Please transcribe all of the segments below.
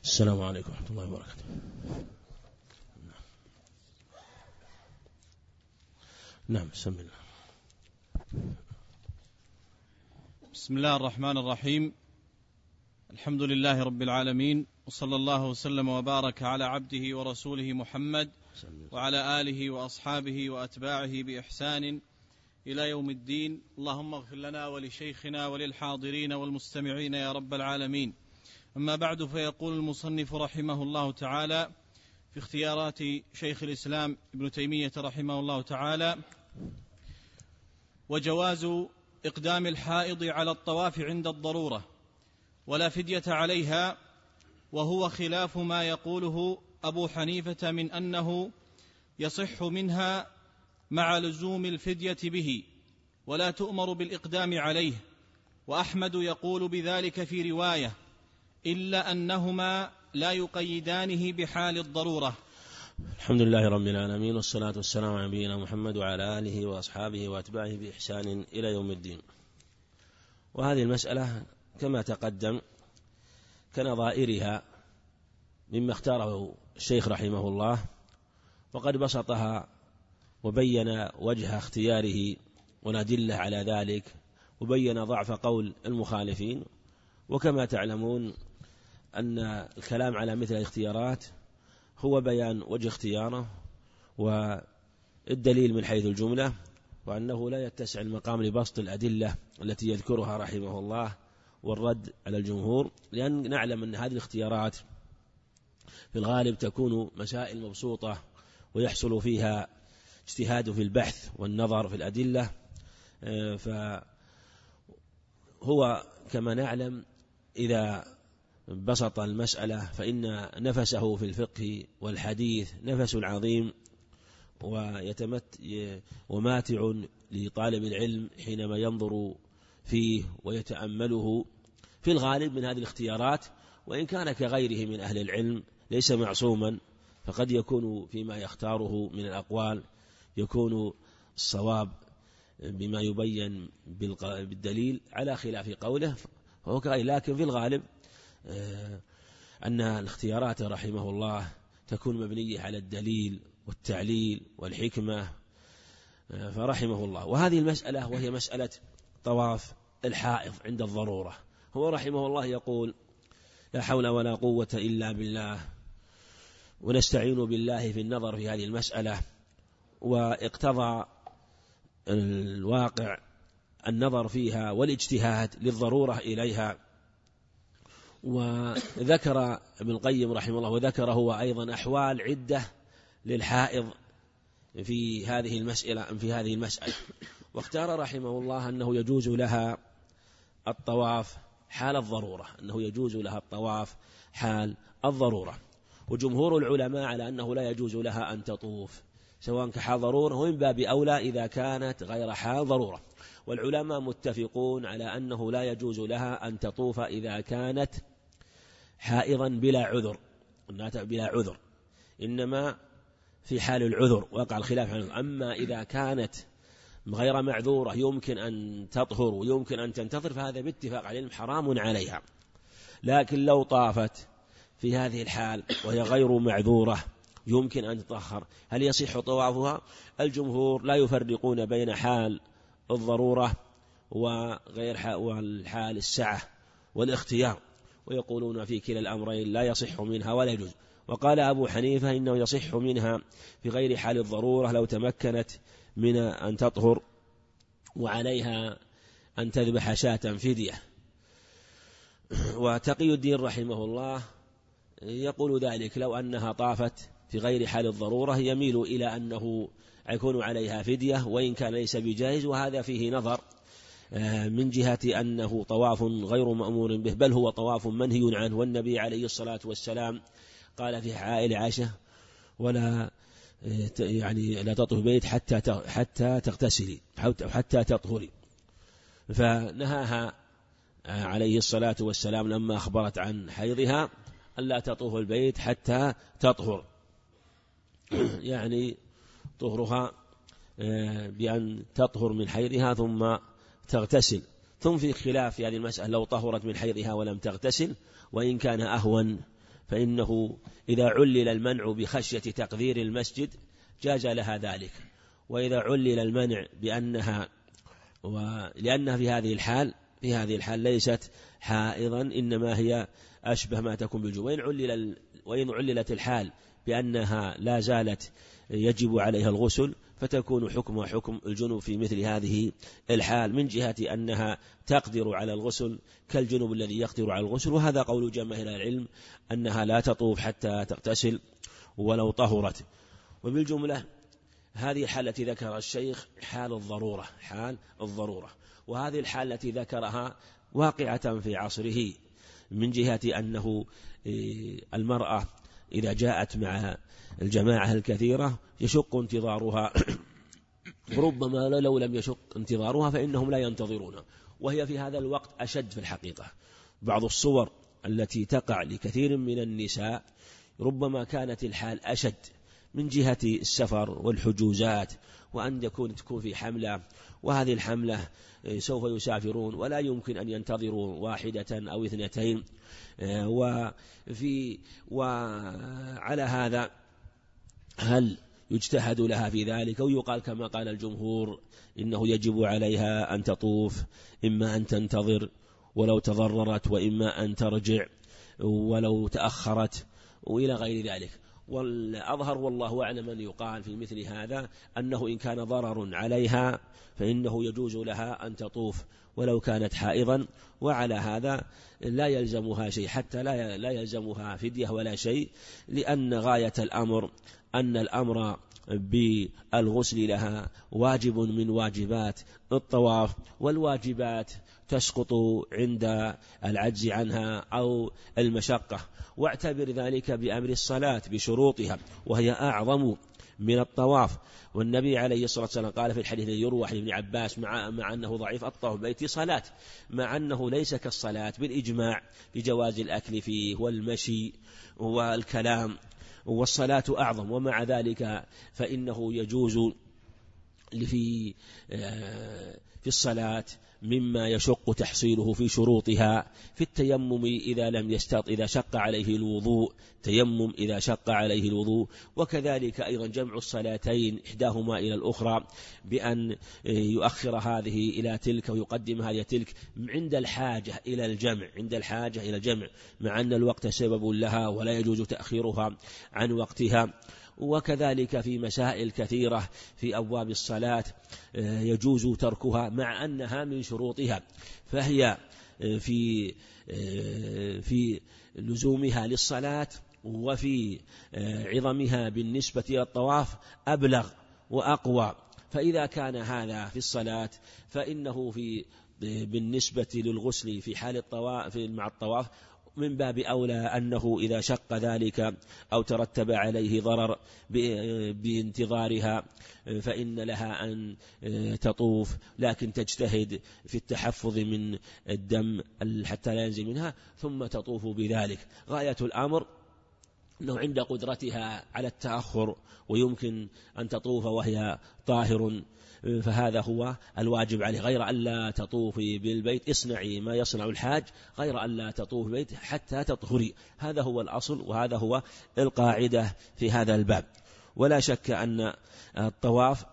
السلام عليكم ورحمة الله وبركاته. نعم بسم الله. بسم الله الرحمن الرحيم. الحمد لله رب العالمين، وصلى الله وسلم وبارك على عبده ورسوله محمد وعلى آله وأصحابه وأتباعه بإحسان إلى يوم الدين. اللهم اغفر لنا ولشيخنا وللحاضرين والمستمعين يا رب العالمين. أما بعد، فيقول المصنف رحمه الله تعالى في اختيارات شيخ الإسلام ابن تيمية رحمه الله تعالى: وجواز إقدام الحائض على الطواف عند الضرورة ولا فدية عليها، وهو خلاف ما يقوله أبو حنيفة من أنه يصح منها مع لزوم الفدية به ولا تؤمر بالإقدام عليه، وأحمد يقول بذلك في رواية، إلا أنهما لا يقيدانه بحال الضرورة. الحمد لله رب العالمين، والصلاة والسلام على نبينا محمد وعلى آله وأصحابه وأتباعه بإحسان إلى يوم الدين. وهذه المسألة كما تقدم كنظائرها مما اختاره الشيخ رحمه الله، وقد بسطها وبين وجه اختياره والأدلة على ذلك، وبين ضعف قول المخالفين. وكما تعلمون أن الكلام على مثل الاختيارات هو بيان وجه اختياره والدليل من حيث الجملة، وأنه لا يتسع المقام لبسط الأدلة التي يذكرها رحمه الله والرد على الجمهور، لأن نعلم أن هذه الاختيارات في الغالب تكون مسائل مبسوطة ويحصل فيها اجتهاد في البحث والنظر في الأدلة. فهو كما نعلم إذا بسط المسألة فإن نفسه في الفقه والحديث نفس عظيم وماتع لطالب العلم حينما ينظر فيه ويتأمله. في الغالب من هذه الاختيارات، وإن كان كغيره من أهل العلم ليس معصوما، فقد يكون فيما يختاره من الأقوال يكون الصواب بما يبين بالدليل على خلاف قوله، فهو كغير. لكن في الغالب أن الاختيارات رحمه الله تكون مبنية على الدليل والتعليل والحكمة، فرحمه الله. وهذه المسألة وهي مسألة طواف الحائض عند الضرورة، هو رحمه الله يقول: لا حول ولا قوة إلا بالله، ونستعين بالله في النظر في هذه المسألة. واقتضى الواقع النظر فيها والاجتهاد للضرورة إليها. وذكر ابن القيم رحمه الله وذكر هو أيضا أحوال عدة للحائض في هذه المسألة، واختار رحمه الله أنه يجوز لها الطواف حال الضرورة، أنه يجوز لها الطواف حال الضرورة. وجمهور العلماء على أنه لا يجوز لها أن تطوف سواء كحال ضرورة، ومن باب أولى إذا كانت غير حال ضرورة. والعلماء متفقون على أنه لا يجوز لها أن تطوف إذا كانت حائضا بلا عذر، إنما في حال العذر وقع الخلاف عنه. أما إذا كانت غير معذورة يمكن أن تطهر ويمكن أن تنتظر، فهذا باتفاق عليهم حرام عليها. لكن لو طافت في هذه الحال وهي غير معذورة يمكن أن تطهر، هل يصح طوافها؟ الجمهور لا يفرقون بين حال الضرورة والحال السعة والاختيار، ويقولون في كلا الأمرين لا يصح منها ولا يجوز. وقال أبو حنيفة إنه يصح منها في غير حال الضرورة لو تمكنت من أن تطهر، وعليها أن تذبح شاة فدية. وتقي الدين رحمه الله يقول ذلك لو أنها طافت في غير حال الضرورة يميل إلى أنه يكون عليها فدية، وإن كان ليس بجائز. وهذا فيه نظر من جهة أنه طواف غير مأمور به، بل هو طواف منهي عنه. والنبي عليه الصلاة والسلام قال في عائلة عائشة: ولا لا تطهر بيت حتى تغتسلي حتى تطهري، فنهاها عليه الصلاة والسلام لما أخبرت عن حيضها ألا تطوف البيت حتى تطهر، يعني طهرها بأن تطهر من حيضها ثم تغتسل. ثم في خلاف في هذه المسألة لو طهرت من حيضها ولم تغتسل، وإن كان أهون فإنه إذا علل المنع بخشية تقذير المسجد جاز لها ذلك، وإذا علل المنع لأنها في هذه الحال ليست حائضا، إنما هي أشبه ما تكون بالجنوب. وإن عللت الحال بأنها لا زالت يجب عليها الغسل فتكون حكمها حكم الجنوب في مثل هذه الحال، من جهة أنها تقدر على الغسل كالجنوب الذي يقدر على الغسل. وهذا قول جماهير العلم أنها لا تطوف حتى تغتسل ولو طهرت. وبالجملة هذه الحالة التي ذكر الشيخ حال الضرورة، وهذه الحالة التي ذكرها واقعة في عصره، من جهة أنه المرأة إذا جاءت مع الجماعة الكثيرة يشق انتظارها، ربما لو لم يشق انتظارها فإنهم لا ينتظرون، وهي في هذا الوقت أشد في الحقيقة. بعض الصور التي تقع لكثير من النساء ربما كانت الحال أشد من جهة السفر والحجوزات، وأن تكون في حملة، وهذه الحملة سوف يسافرون ولا يمكن أن ينتظروا واحدة أو اثنتين، وعلى هذا هل يجتهد لها في ذلك، أو يقال كما قال الجمهور إنه يجب عليها أن تطوف، إما أن تنتظر ولو تضررت، وإما أن ترجع ولو تأخرت، وإلى غير ذلك. والأظهر والله أعلم أن يقال في مثل هذا أنه إن كان ضرر عليها فإنه يجوز لها أن تطوف ولو كانت حائضا، وعلى هذا لا يلزمها شيء، حتى لا يلزمها فدية ولا شيء، لأن غاية الأمر أن الأمر بالغسل لها واجب من واجبات الطواف، والواجبات تسقط عند العجز عنها أو المشقة. واعتبر ذلك بأمر الصلاة بشروطها، وهي أعظم من الطواف. والنبي عليه الصلاة والسلام قال في الحديث الذي يروى عن ابن عباس مع أنه ضعيف: الطواف بيتي صلاة، مع أنه ليس كالصلاة بالإجماع بجواز الأكل فيه والمشي والكلام، والصلاة أعظم. ومع ذلك فإنه يجوز في الصلاة مما يشق تحصيله في شروطها، في التيمم إذا شق عليه الوضوء، تيمم إذا شق عليه الوضوء. وكذلك أيضا جمع الصلاتين إحداهما إلى الأخرى بأن يؤخر هذه إلى تلك ويقدم هذه تلك عند الحاجة إلى الجمع، مع أن الوقت سبب لها ولا يجوز تأخيرها عن وقتها. وكذلك في مسائل كثيرة في أبواب الصلاة يجوز تركها مع أنها من شروطها، فهي في لزومها للصلاة وفي عظمها بالنسبة إلى الطواف أبلغ وأقوى. فإذا كان هذا في الصلاة فإنه بالنسبة للغسل في حال الطواف مع الطواف من باب أولى أنه إذا شق ذلك أو ترتب عليه ضرر بانتظارها فإن لها أن تطوف، لكن تجتهد في التحفظ من الدم حتى لا ينزل منها، ثم تطوف بذلك. غاية الأمر أنه عند قدرتها على التأخر ويمكن أن تطوف وهي طاهر، فهذا هو الواجب عليه، غير أن لا تطوفي بالبيت، اصنعي ما يصنع الحاج، غير أن لا تطوف بالبيت حتى تطهري. هذا هو الأصل، وهذا هو القاعدة في هذا الباب. ولا شك أن الطواف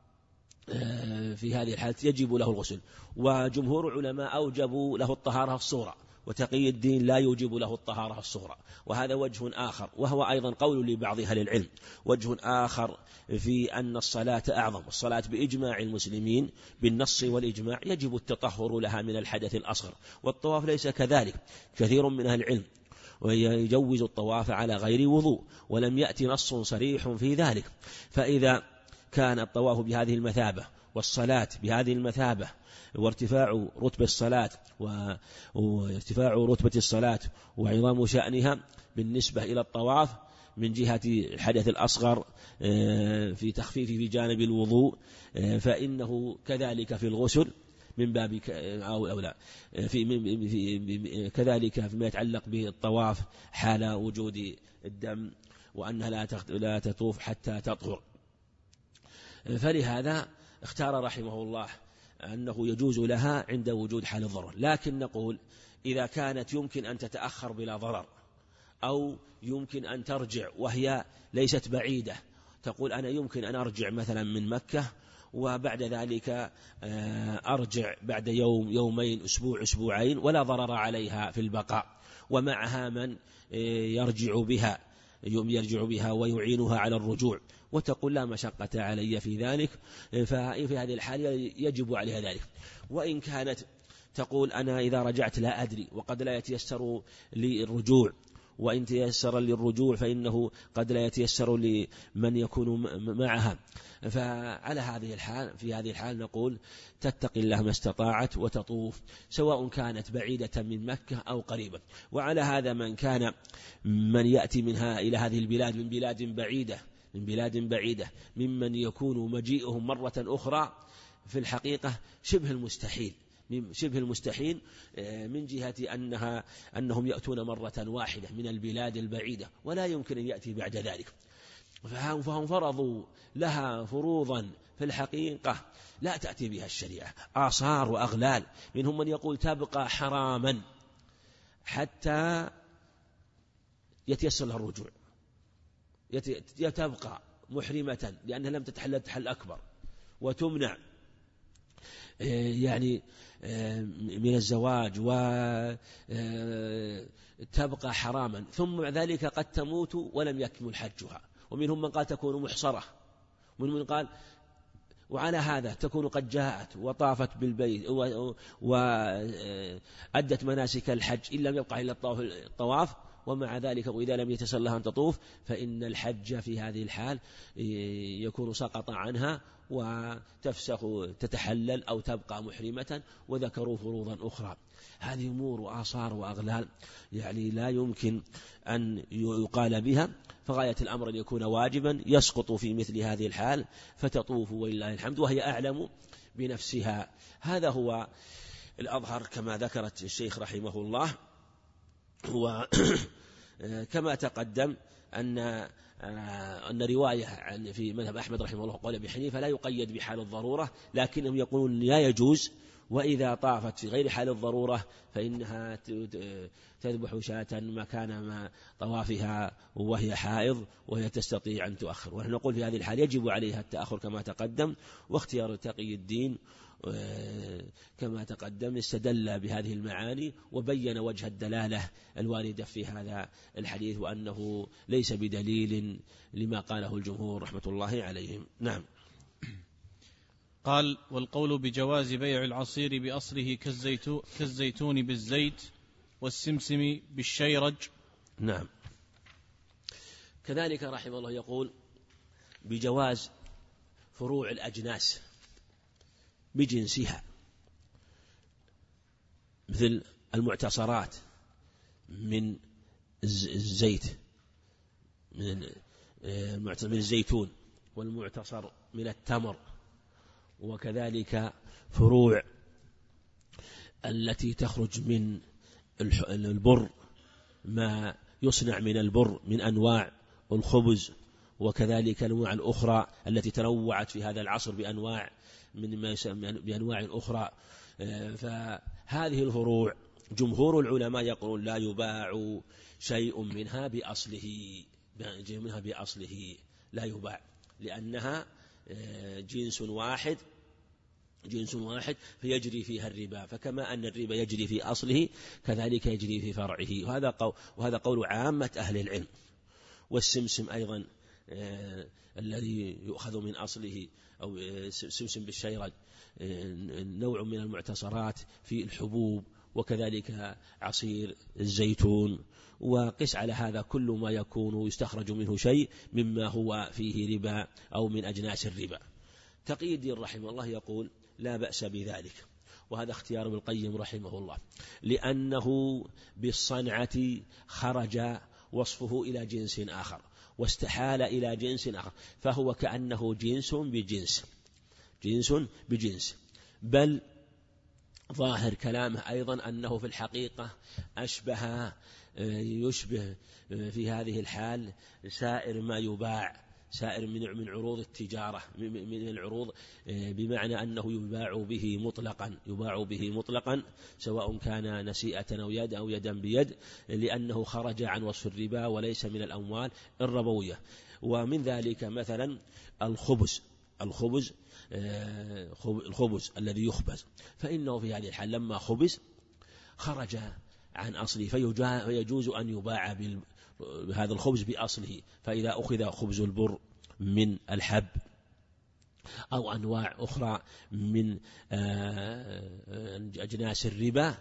في هذه الحالة يجب له الغسل، وجمهور العلماء أوجبوا له الطهارة الصغرى، وتقي الدين لا يوجب له الطهارة الصغرى، وهذا وجه آخر، وهو أيضا قول لبعض أهل العلم. وجه آخر في أن الصلاة أعظم، الصلاة بإجماع المسلمين بالنص والإجماع يجب التطهر لها من الحدث الأصغر، والطواف ليس كذلك. كثير من أهل العلم ويجوز الطواف على غير وضوء، ولم يأتي نص صريح في ذلك. فإذا كان الطواف بهذه المثابة والصلاة بهذه المثابة وارتفاع رتبة الصلاة وعظام شأنها بالنسبة إلى الطواف من جهة الحدث الأصغر في تخفيف في جانب الوضوء، فإنه كذلك في الغسل من باب أو لا كذلك فيما يتعلق بالطواف حال وجود الدم، وأنها لا تطوف حتى تطهر. فلهذا اختار رحمه الله أنه يجوز لها عند وجود حال الضرر. لكن نقول إذا كانت يمكن أن تتأخر بلا ضرر، أو يمكن أن ترجع وهي ليست بعيدة، تقول أنا يمكن أن أرجع مثلا من مكة وبعد ذلك أرجع بعد يوم يومين أسبوع أسبوعين ولا ضرر عليها في البقاء، ومعها من يرجع بها ويعينها على الرجوع، وتقول لا مشقة علي في ذلك، ففي هذه الحالة يجب عليها ذلك. وإن كانت تقول أنا إذا رجعت لا أدري وقد لا يتيسر لي الرجوع، وإن تيسر للرجوع فإنه قد لا يتيسر لمن يكون معها، فعلى في هذه الحال نقول تتقي الله ما استطاعت وتطوف، سواء كانت بعيدة من مكة أو قريبة. وعلى هذا من يأتي منها إلى هذه البلاد من بلاد بعيدة ممن يكون مجيئهم مرة أخرى في الحقيقة شبه المستحيل من جهة أنهم يأتون مرة واحدة من البلاد البعيدة ولا يمكن أن يأتي بعد ذلك، فهم فرضوا لها فروضا في الحقيقة لا تأتي بها الشريعة، آثار وأغلال. منهم من يقول تبقى حراما حتى يتيسر لها الرجوع، تبقى محرمة لأنها لم تتحل التحل الأكبر، وتمنع يعني من الزواج، وتبقى حراما، ثم ذلك قد تموت ولم يكمل حجها. ومنهم من قال تكون محصرة، ومنهم من قال وعلى هذا تكون قد جاءت وطافت بالبيت وأدت مناسك الحج إن لم يبقى إلا الطواف، ومع ذلك وإذا لم يتسر لها أن تطوف فإن الحج في هذه الحال يكون سقط عنها وتفسخ تتحلل أو تبقى محرمة، وذكروا فروضا أخرى. هذه أمور وآثار وأغلال يعني لا يمكن أن يقال بها، فغاية الأمر أن يكون واجبا يسقط في مثل هذه الحال فتطوف ولله الحمد وهي أعلم بنفسها. هذا هو الأظهر كما ذكرت الشيخ رحمه الله. وكما تقدم أن رواية في مذهب أحمد رحمه الله قال أبي حنيفة لا يقيد بحال الضرورة، لكنهم يقولون لا يجوز، وإذا طافت في غير حال الضرورة فإنها تذبح شاة مكان طوافها وهي حائض وهي تستطيع أن تؤخر. ونحن نقول في هذه الحال يجب عليها التأخر كما تقدم، واختيار تقي الدين كما تقدم استدل بهذه المعاني وبين وجه الدلالة الواردة في هذا الحديث، وأنه ليس بدليل لما قاله الجمهور رحمة الله عليهم. نعم. قال: والقول بجواز بيع العصير بأصله كالزيتون بالزيت والسمسم بالشيرج. نعم. كذلك رحمه الله يقول بجواز فروع الأجناس بجنسها، مثل المعتصرات من الزيت من الزيتون، والمعتصر من التمر، وكذلك فروع التي تخرج من البر، ما يصنع من البر من أنواع الخبز، وكذلك الأنواع الأخرى التي تنوعت في هذا العصر بأنواع أخرى. فهذه الفروع جمهور العلماء يقولون لا يباع شيء منها بأصله لا يباع، لأنها جنس واحد فيجري فيها الربا، فكما أن الربا يجري في أصله كذلك يجري في فرعه، وهذا قول عامة أهل العلم. والسمسم أيضا الذي يؤخذ من أصله أو سمسم بالشيرج نوع من المعتصرات في الحبوب، وكذلك عصير الزيتون، وقس على هذا كل ما يكون يستخرج منه شيء مما هو فيه ربا أو من أجناس الربا. تقي الدين رحمه الله يقول لا بأس بذلك، وهذا اختيار ابن القيم رحمه الله، لأنه بالصنعة خرج وصفه إلى جنس آخر واستحال إلى جنس آخر، فهو كأنه جنس بجنس. بل ظاهر كلامه أيضا أنه في الحقيقة يشبه في هذه الحال سائر ما يباع سائر من عروض التجارة، من العروض، بمعنى أنه يباع به مطلقا سواء كان نسيئة أو يدا بيد، لأنه خرج عن وصف الربا وليس من الأموال الربوية. ومن ذلك مثلا الخبز الذي يخبز، فإنه في هذه الحال لما خبز خرج عن أصله فيجوز أن يباع بهذا الخبز بأصله. فإذا أخذ خبز البر من الحب أو أنواع أخرى من أجناس الربا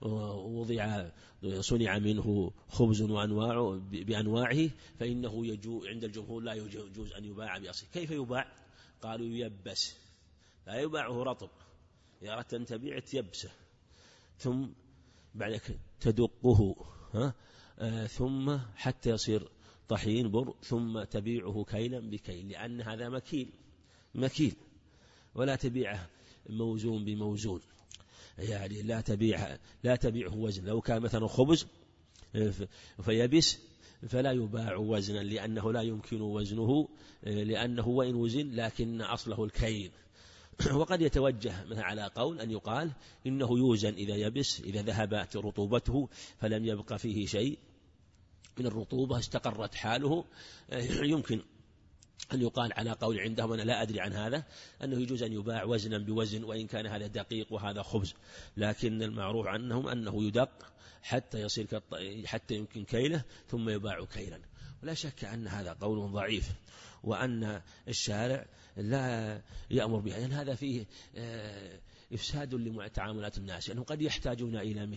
صنع منه خبز بأنواعه، فإنه عند الجمهور لا يجوز أن يباع بأصله. كيف يباع؟ قالوا ييبس، لا يباعه رطب، إذا أردت أن تبيع تيبسه، ثم بعد تدقه ثم حتى يصير طحين بر، ثم تبيعه كيلا بكيل، لأن هذا مكيل، ولا تبيعه موزون بموزون، يعني لا تبيعه وزن. لو كان مثلا خبز فيبس فلا يباع وزنا، لأنه لا يمكن وزنه، لأنه وإن وزن لكن أصله الكيل. وقد يتوجه مثلا على قول أن يقال إنه يوزن إذا يبس، إذا ذهبت رطوبته فلم يبقى فيه شيء من الرطوبة استقرت حاله. يمكن أن يقال على قول عندهم، أنا لا أدري عن هذا، أنه يجوز أن يباع وزنا بوزن، وإن كان هذا دقيق وهذا خبز، لكن المعروف عنهم أنه يدق حتى يصير حتى يمكن كيله ثم يباع كيلا. ولا شك أن هذا قول ضعيف، وأن الشارع لا يأمر به، لأن هذا فيه إفساد لتعاملات الناس، لأنهم قد يحتاجون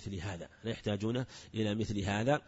إلى مثل هذا.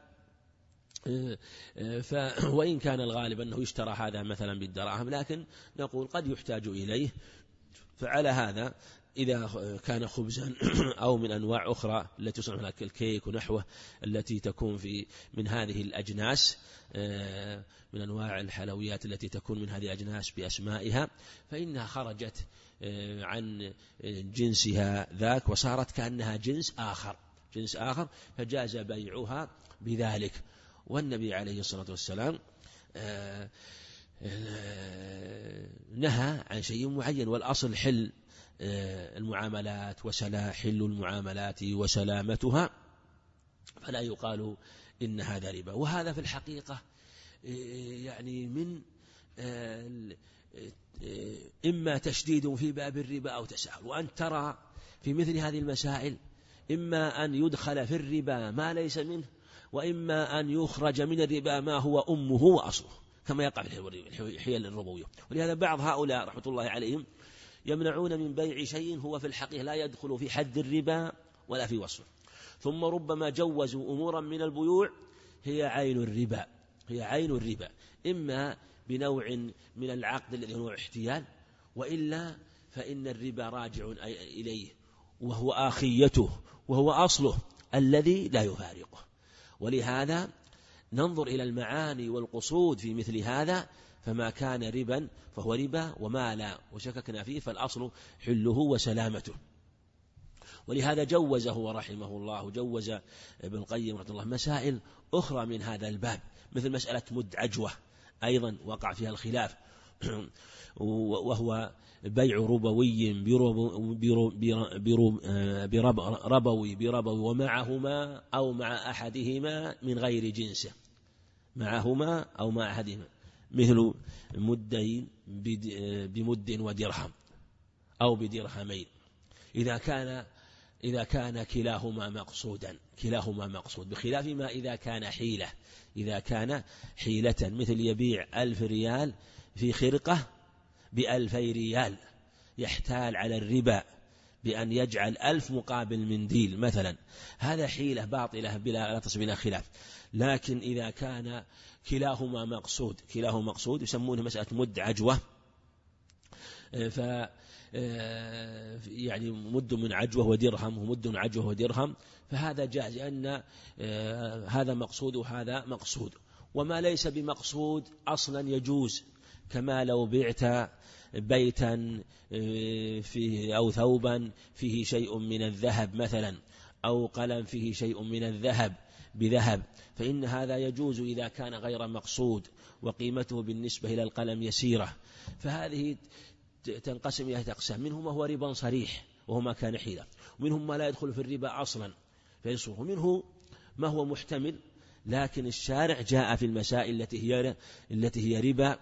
وإن كان الغالب أنه يشترى هذا مثلا بالدراهم، لكن نقول قد يحتاج إليه. فعلى هذا إذا كان خبزا أو من أنواع أخرى التي تصنع لها الكيك ونحوه، التي تكون من هذه الأجناس، من أنواع الحلويات التي تكون من هذه الأجناس بأسمائها، فإنها خرجت عن جنسها ذاك وصارت كأنها جنس آخر، فجاز بيعها بذلك. والنبي عليه الصلاة والسلام نهى عن شيء معين، والأصل حل المعاملات حل المعاملات وسلامتها، فلا يقال إن هذا ربا. وهذا في الحقيقة يعني من إما تشديد في باب الربا أو تساهل، وأن ترى في مثل هذه المسائل إما أن يدخل في الربا ما ليس منه، وإما أن يخرج من الربا ما هو أمه وأصله، كما يقع في الحيل الربوية. ولهذا بعض هؤلاء رحمة الله عليهم يمنعون من بيع شيء هو في الحقيقة لا يدخل في حد الربا ولا في وصفه، ثم ربما جوزوا أمورا من البيوع هي عين الربا، إما بنوع من العقد الذي هو احتيال، وإلا فإن الربا راجع إليه وهو آخيته وهو أصله الذي لا يفارقه. ولهذا ننظر إلى المعاني والقصود في مثل هذا، فما كان ربا فهو ربا، وما لا وشككنا فيه فالأصل حله وسلامته. ولهذا جوزه رحمه الله، جوز ابن القيم رحمه الله مسائل أخرى من هذا الباب، مثل مسألة مد عجوة أيضا وقع فيها الخلاف، وهو بيع ربوي بربوي ومعهما أو مع أحدهما من غير جنسه، مثل مدين بمد ودرهم أو بدرهمين، إذا كان كلاهما مقصود، بخلاف ما إذا كان حيلة، مثل يبيع 1000 ريال في خرقة ب2000 ريال، يحتال على الربا بأن يجعل 1000 مقابل منديل مثلا، هذا حيلة باطلة لا تصل إلى خلاف. لكن إذا كان كلاهما مقصود يسمونه مسألة مد عجوة، يعني مد من عجوة ودرهم ومد من عجوة ودرهم، فهذا جائز، لأن هذا مقصود وهذا مقصود. وما ليس بمقصود أصلا يجوز، كما لو بعت بيتا فيه أو ثوبا فيه شيء من الذهب مثلا، أو قلم فيه شيء من الذهب بذهب، فإن هذا يجوز إذا كان غير مقصود وقيمته بالنسبة إلى القلم يسيرة. فهذه تنقسم إلى أقسام، منهم ما هو ربا صريح وهو ما كان حيلة، ومنهم ما لا يدخل في الربا أصلا فيصرف، ومنه ما هو محتمل لكن الشارع جاء في المسائل التي هي ربا.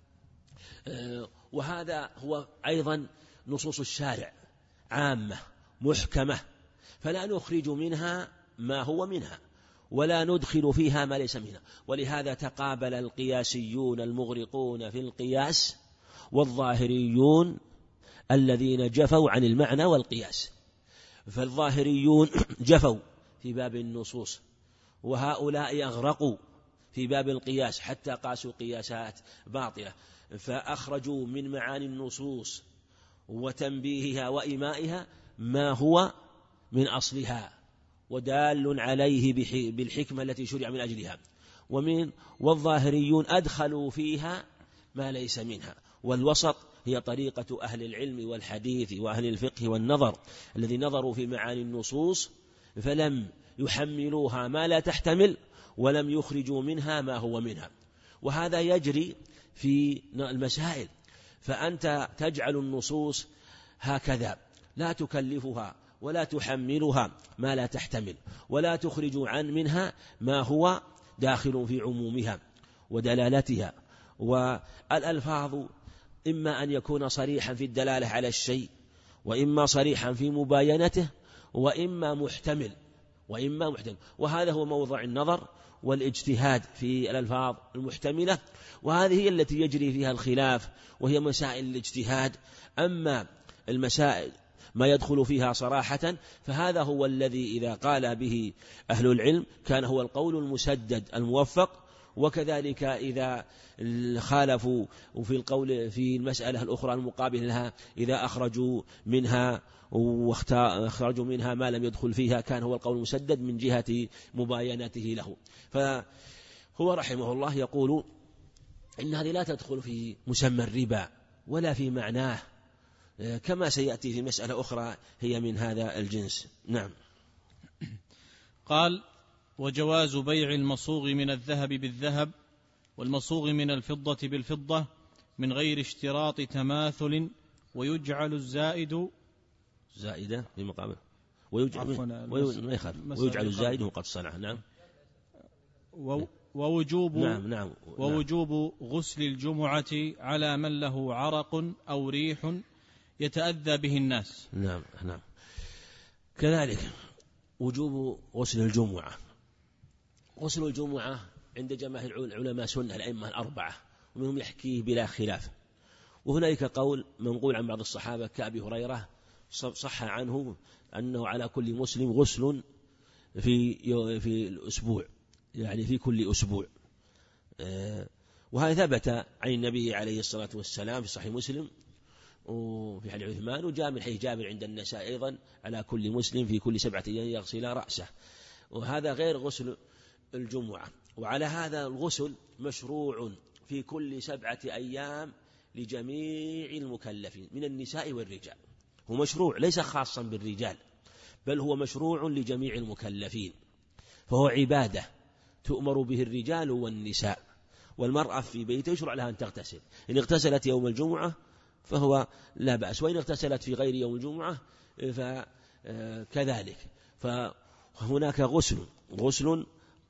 وهذا هو أيضا نصوص الشارع عامة محكمة، فلا نخرج منها ما هو منها ولا ندخل فيها ما ليس منها. ولهذا تقابل القياسيون المغرقون في القياس والظاهريون الذين جفوا عن المعنى والقياس. فالظاهريون جفوا في باب النصوص، وهؤلاء أغرقوا في باب القياس حتى قاسوا قياسات باطلة، فأخرجوا من معاني النصوص وتنبيهها وإيمائها ما هو من أصلها ودال عليه بالحكمة التي شرع من أجلها. والظاهريون أدخلوا فيها ما ليس منها. والوسط هي طريقة أهل العلم والحديث وأهل الفقه والنظر الذي نظروا في معاني النصوص فلم يحملوها ما لا تحتمل ولم يخرجوا منها ما هو منها. وهذا يجري في المسائل، فأنت تجعل النصوص هكذا لا تكلفها ولا تحملها ما لا تحتمل ولا تخرج عن منها ما هو داخل في عمومها ودلالتها. والألفاظ إما أن يكون صريحا في الدلالة على الشيء، وإما صريحا في مباينته، وإما محتمل. وهذا هو موضع النظر والاجتهاد في الألفاظ المحتملة، وهذه هي التي يجري فيها الخلاف وهي مسائل الاجتهاد. أما المسائل ما يدخل فيها صراحة فهذا هو الذي إذا قال به أهل العلم كان هو القول المسدد الموفق. وكذلك إذا خالفوا في القول في المسألة الأخرى المقابلة لها إذا أخرجوا منها ما لم يدخل فيها كان هو القول المسدد من جهة مباينته له. فهو رحمه الله يقول إن هذه لا تدخل في مسمى الربا ولا في معناه، كما سيأتي في مسألة أخرى هي من هذا الجنس. نعم. قال: وجواز بيع المصوغ من الذهب بالذهب والمصوغ من الفضة بالفضة من غير اشتراط تماثل، ويجعل الزائد زائدة في مقابل ويجعل الزائد قد صنع. نعم. ووجوب غسل الجمعة على من له عرق أو ريح يتأذى به الناس. نعم. كذلك وجوب غسل الجمعة. غسل الجمعة عند جماهير العلماء سنة الأئمة الأربعة، ومنهم يحكيه بلا خلاف. وهناك قول منقول عن بعض الصحابة كأبي هريرة صح عنه أنه على كل مسلم غسل في الأسبوع، يعني في كل أسبوع. وهذا ثبت عن النبي عليه الصلاة والسلام في صحيح مسلم وفي حديث عثمان، وجاء من حديث جابر عند النساء أيضا على كل مسلم في كل 7 أيام يغسل رأسه. وهذا غير غسل الجمعة. وعلى هذا الغسل مشروع في كل 7 أيام لجميع المكلفين من النساء والرجال. هو مشروع ليس خاصا بالرجال، بل هو مشروع لجميع المكلفين، فهو عبادة تؤمر به الرجال والنساء. والمرأة في بيته يشرع لها أن تغتسل، إن اغتسلت يوم الجمعة فهو لا بأس، وإن اغتسلت في غير يوم الجمعة فكذلك. فهناك غسل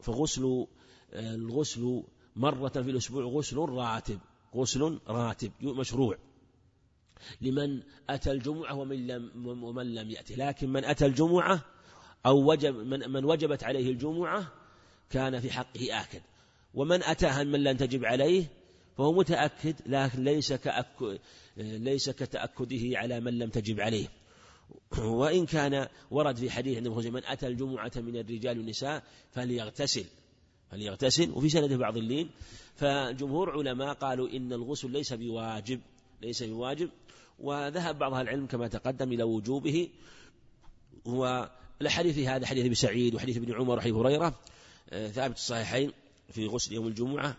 الغسل مرة في الأسبوع غسل راتب مشروع لمن أتى الجمعة ومن لم يأتي. لكن من أتى الجمعة أو من وجبت عليه الجمعة كان في حقه آكد، ومن أتاها من لن تجب عليه فهو متأكد، لكن ليس كتأكده على من لم تجب عليه. وإن كان ورد في حديث عند مسلم من أتى الجمعة من الرجال والنساء فليغتسل. وفي سند بعض اللين. فجمهور علماء قالوا إن الغسل ليس بواجب، وذهب بعض العلم كما تقدم إلى وجوبه. والحديث في هذا حديث ابن سعيد وحديث ابن عمر وحديث هريرة ثابت الصحيحين في غسل يوم الجمعة.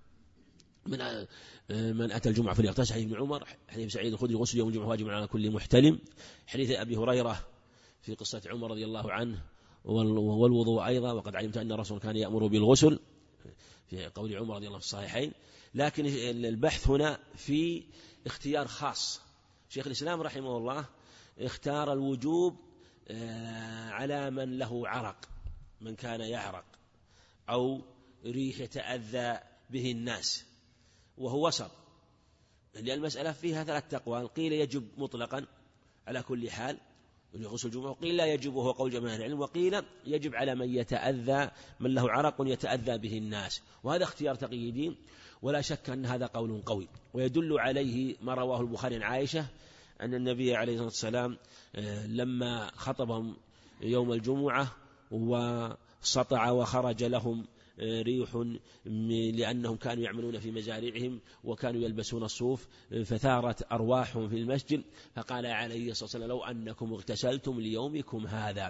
من أتى الجمعة فليغتسل، حديث ابن عمر. حديث سعيد الخدري غسل يوم الجمعة واجب على كل محتلم. حديث أبي هريرة في قصة عمر رضي الله عنه والوضوء أيضا، وقد علمت أن الرسول كان يأمر بالغسل في قول عمر رضي الله عنه في الصحيحين. لكن البحث هنا في اختيار خاص. شيخ الإسلام رحمه الله اختار الوجوب على من له عرق، من كان يعرق أو ريح يتأذى به الناس، وهو وسط، لأن المسألة فيها 3 أقوال. قيل يجب مطلقا على كل حال غسل الجمعة، وقيل لا يجب وهو قول جماهير العلم، وقيل يجب على من يتأذى، من له عرق يتأذى به الناس، وهذا اختيار تقي الدين، ولا شك أن هذا قول قوي. ويدل عليه ما رواه البخاري عن عائشة أن النبي عليه الصلاة والسلام لما خطبهم يوم الجمعة وسطع وخرج لهم ريح لأنهم كانوا يعملون في مزارعهم وكانوا يلبسون الصوف، فثارت أرواحهم في المسجد، فقال عليه الصلاة والسلام لو أنكم اغتسلتم ليومكم هذا.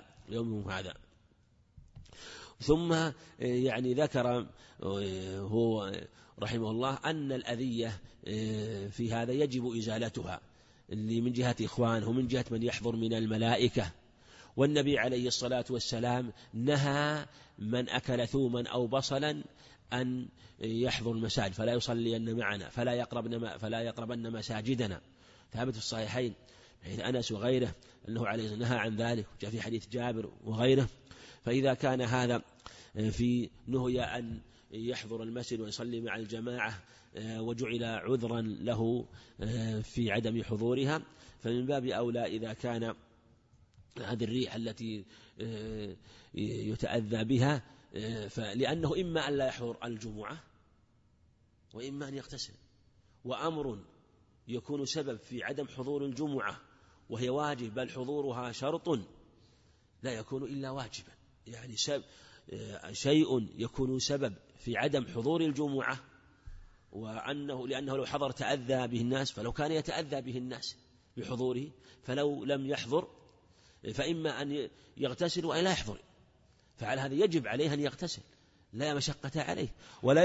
ثم يعني ذكر هو رحمه الله أن الأذية في هذا يجب إزالتها من جهة إخوانه ومن جهة من يحضر من الملائكة. والنبي عليه الصلاة والسلام نهى من أكل ثوما أو بصلا أن يحضر المساجد فلا يصلين معنا فلا يقربن مساجدنا، ثابت في الصحيحين حيث أنس وغيره أنه عليه نهى عن ذلك، جاء في حديث جابر وغيره. فإذا كان هذا في نهي أن يحضر المسجد ويصلي مع الجماعة وجعل عذرا له في عدم حضورها، فمن باب أولى إذا كان هذه الريح التي يتأذى بها، لأنه إما أن لا يحضر الجمعة وإما أن يغتسل، وأمر يكون سبب في عدم حضور الجمعة وهي واجب بل حضورها شرط لا يكون إلا واجبا، يعني شيء يكون سبب في عدم حضور الجمعة لأنه لو حضر تأذى به الناس، فلو كان يتأذى به الناس بحضوره فلو لم يحضر فإما أن يغتسل وأن لا يحضر، فعلى هذا يجب عليه أن يغتسل لا مشقة عليه، ولا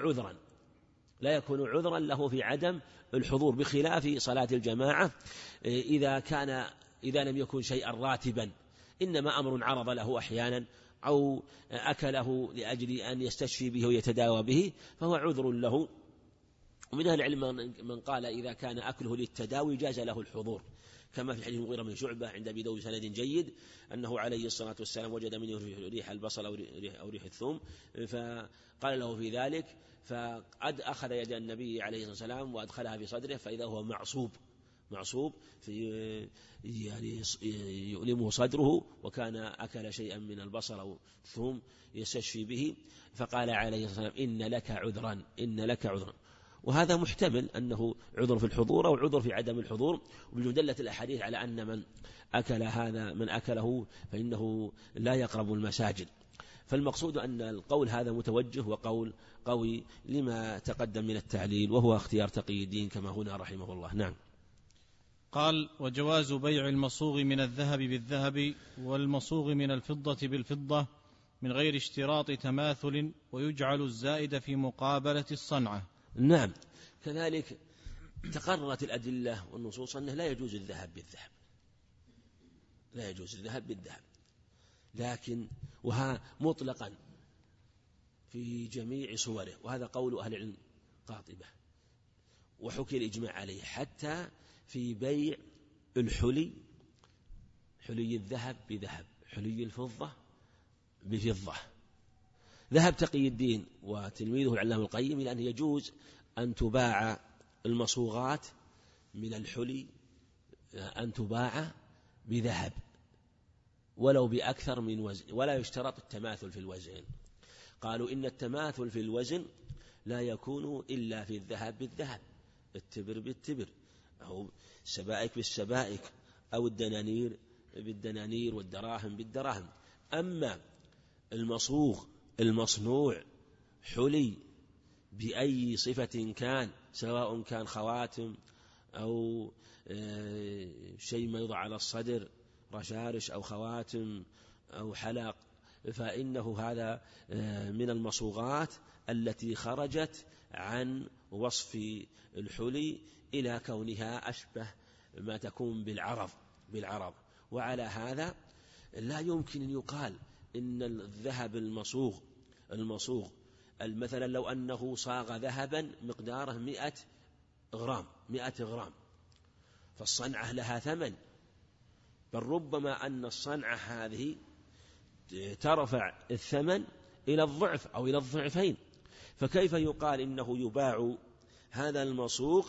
يكون عذرا له في عدم الحضور، بخلاف صلاة الجماعة إذا لم يكن شيئا راتبا، إنما أمر عرض له أحيانا أو أكله لأجل أن يستشفي به ويتداوى به فهو عذر له. ومن أهل العلم من قال إذا كان أكله للتداوي جاز له الحضور، كما في حديث المغيرة بن شعبة عند أبي داود سند جيد أنه عليه الصلاة والسلام وجد منه ريح البصل أو ريح الثوم فقال له في ذلك، فأخذ يد النبي عليه الصلاة والسلام وأدخلها في صدره فإذا هو معصوب في يعني يؤلمه صدره، وكان أكل شيئا من البصل أو الثوم يستشفي به، فقال عليه الصلاة والسلام إن لك عذرا. وهذا محتمل أنه عذر في الحضور أو عذر في عدم الحضور، وبالجملة الأحاديث على أن من أكله فإنه لا يقرب المساجد. فالمقصود أن القول هذا متوجه وقول قوي لما تقدم من التعليل، وهو اختيار تقي الدين كما هنا رحمه الله. نعم. قال: وجواز بيع المصوغ من الذهب بالذهب والمصوغ من الفضة بالفضة من غير اشتراط تماثل، ويجعل الزائد في مقابلة الصنعة. نعم، كذلك تقررت الأدلة والنصوص أنه لا يجوز الذهب بالذهب، لكن وها مطلقا في جميع صوره، وهذا قول أهل العلم قاطبة، وحكي الإجماع عليه حتى في بيع الحلي، حلي الذهب بذهب، حلي الفضة بفضة. ذهب تقي الدين وتلميذه العلامة القيم إلى أن يجوز أن تباع المصوغات من الحلي أن تباع بذهب ولو بأكثر من وزن، ولا يشترط التماثل في الوزن. قالوا إن التماثل في الوزن لا يكون إلا في الذهب بالذهب، التبر بالتبر، أو السبائك بالسبائك، أو الدنانير بالدنانير والدراهم بالدراهم. أما المصوغ المصنوع حلي بأي صفة كان، سواء كان خواتم أو شيء ما يوضع على الصدر، رشارش أو خواتم أو حلق، فإنه هذا من المصوغات التي خرجت عن وصف الحلي إلى كونها أشبه ما تكون بالعرض. وعلى هذا لا يمكن أن يقال إن الذهب المصوغ مثلا لو أنه صاغ ذهبا مقداره 100 غرام فالصنعة لها ثمن، بل ربما أن الصنعة هذه ترفع الثمن إلى الضعف أو إلى الضعفين، فكيف يقال إنه يباع هذا المصوغ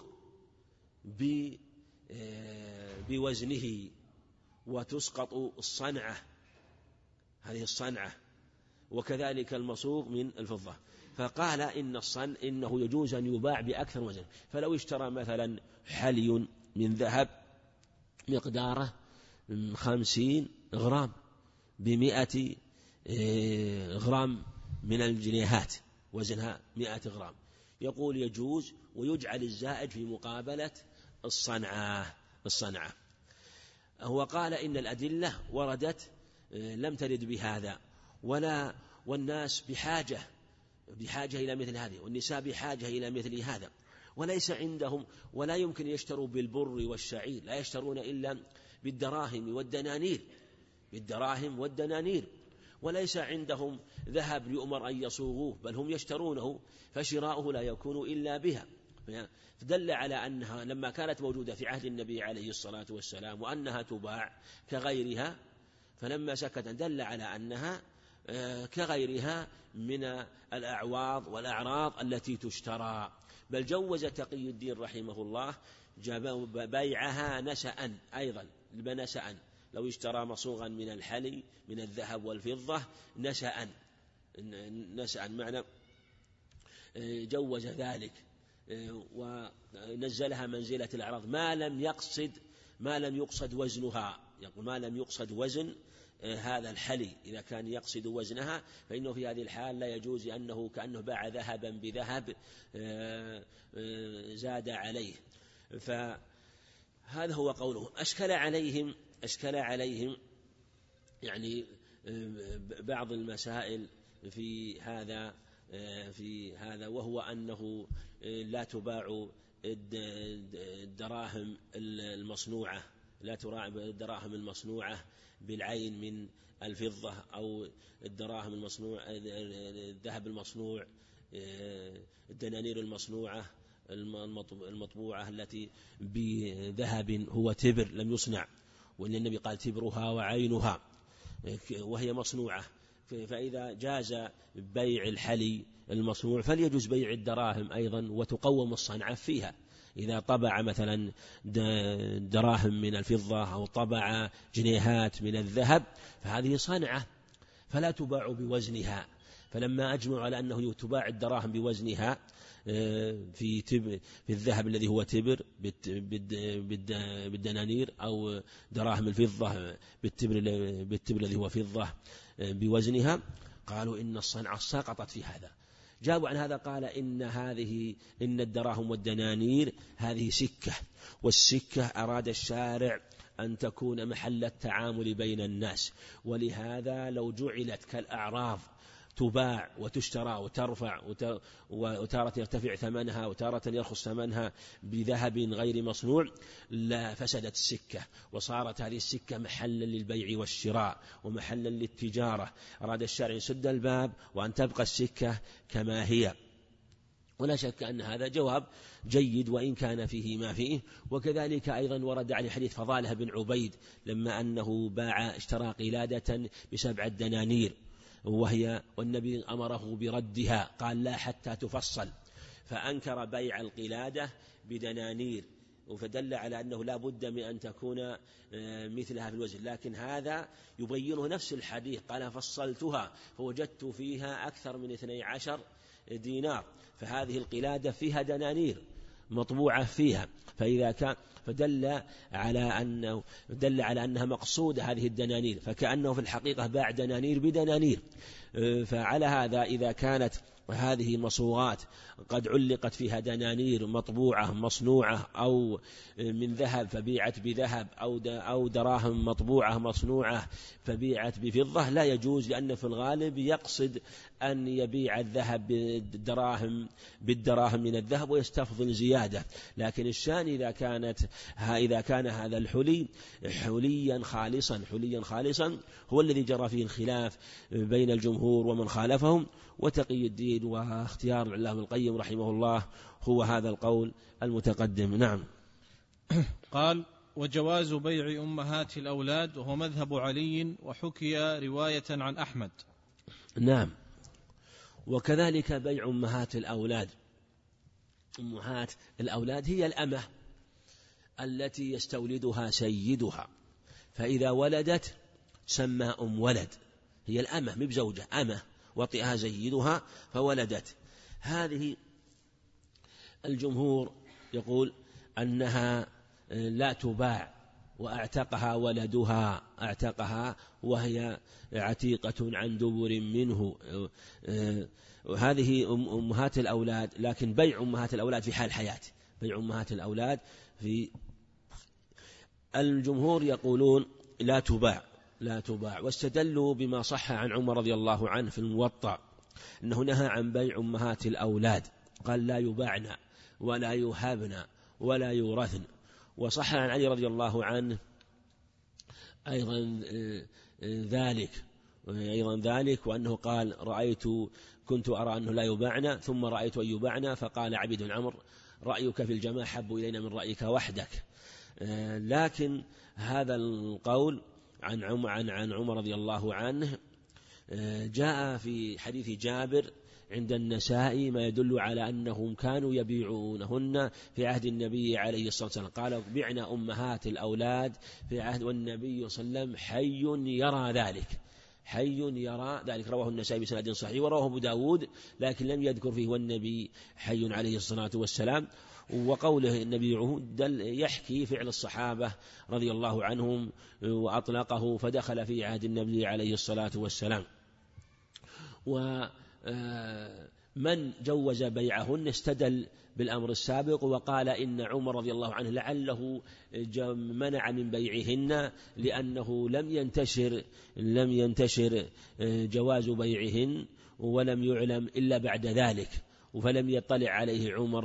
بوزنه وتسقط الصنعة، هذه الصنعة، وكذلك المصوغ من الفضة؟ فقال إنه يجوز أن يباع بأكثر وزن. فلو اشترى مثلا حلي من ذهب مقداره 50 غرام ب100 غرام من الجنيهات، وزنها 100 غرام، يقول يجوز، ويجعل الزائد في مقابلة الصنعة. هو قال إن الأدلة وردت لم ترد بهذا، والناس بحاجة إلى مثل هذه، والنساء بحاجة إلى مثل هذا، وليس عندهم، ولا يمكن يشتروا بالبر والشعير، لا يشترون إلا بالدراهم والدنانير، وليس عندهم ذهب يؤمر أن يصوغوه، بل هم يشترونه، فشراؤه لا يكون إلا بها. فدل على أنها لما كانت موجودة في عهد النبي عليه الصلاة والسلام وأنها تباع كغيرها، فلما سكت دل على أنها كغيرها من الأعواض والأعراض التي تشترى. بل جوز تقي الدين رحمه الله بيعها نسأ أيضا، لو اشترى مصوغا من الحلي من الذهب والفضة نسأ معنى جوز ذلك، ونزلها منزلة الأعراض ما لم يقصد وزنها. يقول ما لم يقصد وزن هذا الحلي، إذا كان يقصد وزنها فإنه في هذه الحال لا يجوز، أنه كأنه باع ذهبا بذهب زاد عليه. فهذا هو قوله. أشكل عليهم يعني بعض المسائل في هذا وهو أنه لا تباع الدراهم المصنوعة، بالعين من الفضة، أو الدراهم الذهب المصنوع، الدنانير المصنوعة المطبوعة التي بذهب هو تبر لم يصنع، وإن النبي قال تبرها وعينها، وهي مصنوعة. فإذا جاز بيع الحلي المصنوع فليجوز بيع الدراهم أيضا، وتقوم الصنعة فيها. إذا طبع مثلا دراهم من الفضة أو طبع جنيهات من الذهب فهذه صنعة فلا تباع بوزنها. فلما أجمعوا على أنه تباع الدراهم بوزنها في الذهب الذي هو تبر بالدنانير، أو دراهم الفضة بالتبر الذي هو فضة بوزنها، قالوا إن الصنعة سقطت في هذا. جابوا عن هذا قال إن الدراهم والدنانير هذه سكة، والسكة أراد الشارع أن تكون محل التعامل بين الناس، ولهذا لو جعلت كالأعراض تباع وتشترى وترفع وتارة يرتفع ثمنها وتارة يرخص ثمنها بذهب غير مصنوع لا فسدت السكة، وصارت هذه السكة محلا للبيع والشراء ومحلا للتجارة. أراد الشارع يسد الباب وأن تبقى السكة كما هي. ولا شك أن هذا جواب جيد وإن كان فيه ما فيه. وكذلك أيضا ورد عن حديث فضالة بن عبيد لما أنه اشترى قلادة ب7 دنانير، والنبي أمره بردها، قال لا حتى تفصل، فأنكر بيع القلادة بدنانير، فدل على أنه لا بد من أن تكون مثلها في الوزن. لكن هذا يبينه نفس الحديث، قال فصلتها فوجدت فيها أكثر من 12 دينار، فهذه القلادة فيها دنانير مطبوعة فيها، فدل على أنها مقصودة هذه الدنانير، فكأنه في الحقيقة باع دنانير بدنانير. فعلى هذا إذا كانت هذه مصوغات قد علقت فيها دنانير مطبوعة مصنوعة أو من ذهب فبيعت بذهب، أو دراهم مطبوعة مصنوعة فبيعت بفضة، لا يجوز، لأن في الغالب يقصد أن يبيع الذهب بالدراهم من الذهب ويستفضل زيادة، لكن الشان إذا كان هذا الحلي حليا خالصا هو الذي جرى فيه الخلاف بين الجمهور ومن خالفهم. وتقي الدين واختيار العلامة ابن القيم رحمه الله هو هذا القول المتقدم. نعم. قال: وجواز بيع أمهات الأولاد وهو مذهب علي، وحكي رواية عن أحمد. نعم. وكذلك بيع أمهات الأولاد. أمهات الأولاد هي الأمة التي يستولدها سيدها، فإذا ولدت سمى أم ولد، هي الأمة مو بزوجة، أمة وطئها سيدها فولدت. هذه الجمهور يقول أنها لا تباع، وأعتقها ولدها، أعتقها وهي عتيقة عن دبر منه. هذه أمهات الأولاد. لكن بيع أمهات الأولاد في حال حياة، بيع أمهات الأولاد في الجمهور يقولون لا تباع. واستدلوا بما صح عن عمر رضي الله عنه في الموطأ أنه نهى عن بيع أمهات الأولاد، قال لا يباعن ولا يهبن ولا يورثن. وصح عن علي رضي الله عنه أيضا ذلك وأنه قال كنت أرى أنه لا يباعن ثم رأيت أن يباعن، فقال عبد بن عمرو رأيك في الجماعة حب إلينا من رأيك وحدك. لكن هذا القول عن عمر رضي الله عنه جاء في حديث جابر عند النسائي ما يدل على أنهم كانوا يبيعونهن في عهد النبي عليه الصلاة والسلام. قالوا بعنا أمهات الأولاد في عهد والنبي صلى الله عليه وسلم حي يرى ذلك. رواه النسائي بسند صحيح، ورواه أبو داود لكن لم يذكر فيه والنبي حي عليه الصلاة والسلام. وقوله النبي يحكي فعل الصحابة رضي الله عنهم وأطلقه فدخل في عهد النبي عليه الصلاة والسلام. ومن جوز بيعهن استدل بالأمر السابق وقال إن عمر رضي الله عنه لعله منع من بيعهن لأنه لم ينتشر جواز بيعهن ولم يعلم إلا بعد ذلك، فلم يطلع عليه عمر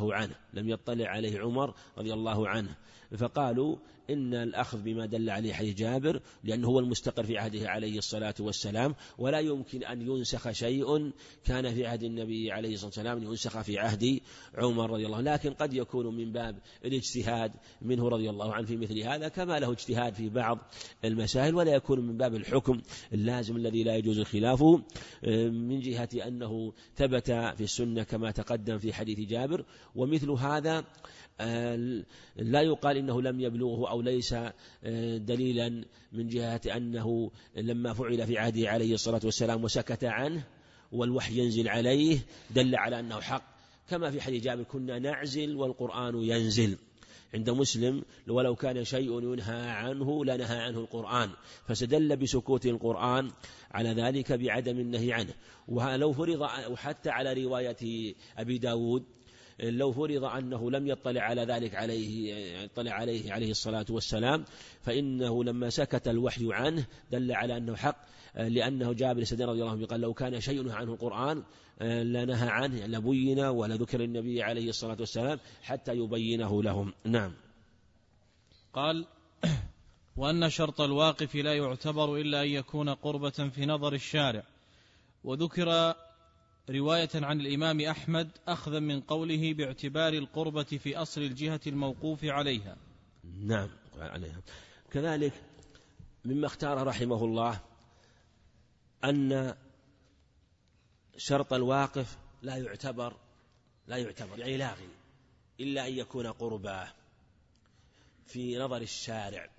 رضي الله عنه فقالوا إن الأخذ بما دل عليه حديث جابر لأنه هو المستقر في عهده عليه الصلاة والسلام، ولا يمكن أن ينسخ شيء كان في عهد النبي عليه الصلاة والسلام ينسخ في عهد عمر رضي الله عنه. لكن قد يكون من باب الاجتهاد منه رضي الله عنه في مثل هذا، كما له اجتهاد في بعض المسائل، ولا يكون من باب الحكم اللازم الذي لا يجوز خلافه، من جهة أنه ثبت في السنة كما تقدم في حديث جابر. ومثل هذا لا يقال إنه لم يبلغه أو ليس دليلا من جهة أنه لما فعل في عهده عليه الصلاة والسلام وسكت عنه والوحي ينزل عليه دل على أنه حق، كما في حديث جابر كنا نعزل والقرآن ينزل عند مسلم ولو كان شيء ينهى عنه لنهى عنه القرآن، فاستدل بسكوت القرآن على ذلك بعدم النهي عنه. ولو فرض حتى على رواية أبي داود لو فرض أنه لم يطلع على ذلك عليه الصلاة والسلام، فإنه لما سكت الوحي عنه دل على أنه حق، لأنه جابر رضي الله عنه قال لو كان شيء عنه القرآن لنهى عنه لبين ولذكر النبي عليه الصلاة والسلام حتى يبينه لهم. نعم. قال: وأن شرط الواقف لا يعتبر إلا أن يكون قربة في نظر الشارع. وذكر رواية عن الإمام أحمد أخذا من قوله باعتبار القربة في أصل الجهة الموقوف عليها. نعم عليها. كذلك مما اختار رحمه الله أن شرط الواقف لا يعتبر يعني لاغي إلا أن يكون قربة في نظر الشارع.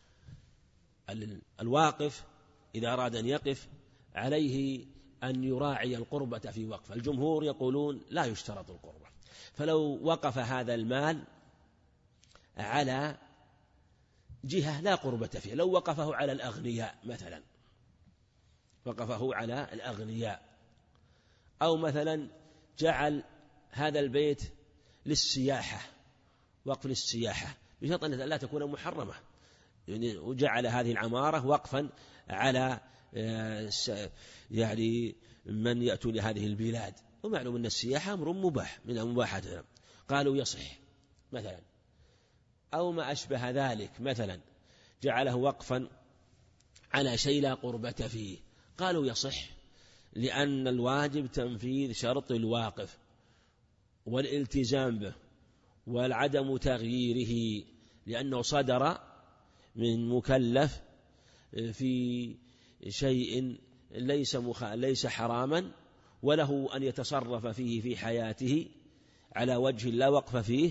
الواقف إذا أراد أن يقف عليه أن يراعي القربة في وقف. الجمهور يقولون لا يشترط القربة، فلو وقف هذا المال على جهة لا قربة فيها، لو وقفه على الأغنياء مثلا، وقفه على الأغنياء، أو مثلا جعل هذا البيت للسياحة، وقف للسياحة بشرط أن لا تكون محرمة، يعني وجعل هذه العمارة وقفا على يعني من يأتون لهذه البلاد، ومعلوم أن السياحة أمر مباح من المباحات، قالوا يصح مثلا، أو ما أشبه ذلك، مثلا جعله وقفا على شيء لا قربة فيه، قالوا يصح، لأن الواجب تنفيذ شرط الواقف والالتزام به والعدم تغييره، لأنه صدر من مكلف في شيء ليس حراما، وله أن يتصرف فيه في حياته على وجه لا وقف فيه،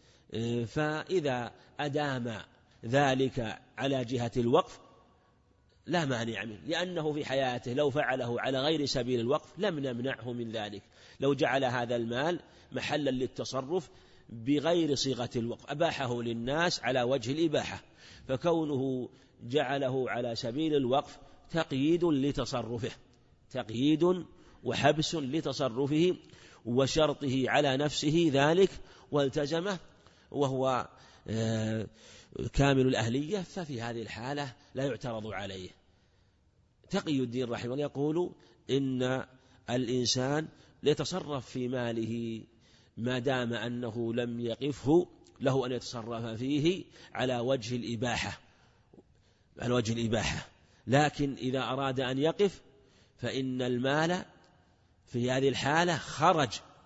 فإذا أدام ذلك على جهة الوقف لا مانع منه، لأنه في حياته لو فعله على غير سبيل الوقف لم نمنعه من ذلك. لو جعل هذا المال محلا للتصرف بغير صيغة الوقف أباحه للناس على وجه الإباحة، فكونه جعله على سبيل الوقف تقييد لتصرفه، تقييد وحبس لتصرفه وشرطه على نفسه ذلك والتزمه وهو كامل الأهلية، ففي هذه الحالة لا يعترض عليه. تقي الدين رحمه الله يقول إن الإنسان يتصرف في ماله ما دام أنه لم يقفه، له أن يتصرف فيه على وجه الإباحة، على وجه الإباحة، لكن إذا أراد أن يقف فإن المال في هذه الحالة خرج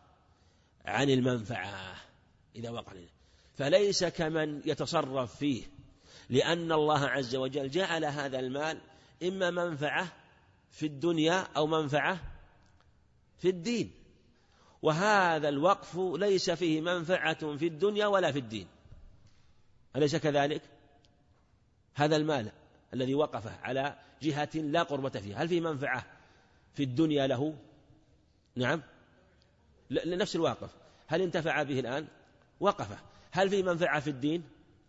عن المنفعة إذا وقع، فليس كمن يتصرف فيه، لأن الله عز وجل جعل هذا المال إما منفعة في الدنيا أو منفعة في الدين، وهذا الوقف ليس فيه منفعة في الدنيا ولا في الدين، أليس كذلك؟ هذا المال الذي وقفه على جهة لا قربة فيها، هل فيه منفعة في الدنيا له؟ نعم، لنفس الواقف، هل انتفع به الآن؟ وقفه. هل فيه منفعة في الدين؟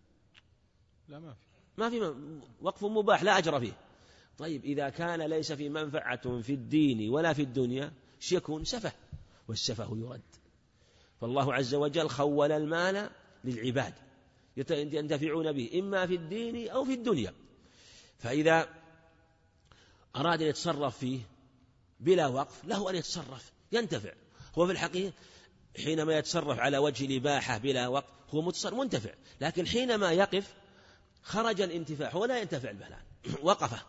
لا، ما في وقف مباح لا أجر فيه. طيب إذا كان ليس في منفعة في الدين ولا في الدنيا يكون سفه، والسفه يرد. فالله عز وجل خول المال للعباد ينتفعون به إما في الدين أو في الدنيا، فإذا أراد أن يتصرف فيه بلا وقف له أن يتصرف ينتفع. هو في الحقيقة حينما يتصرف على وجه الإباحة بلا وقف هو منتفع، لكن حينما يقف خرج الانتفاع، هو لا ينتفع به الآن وقفه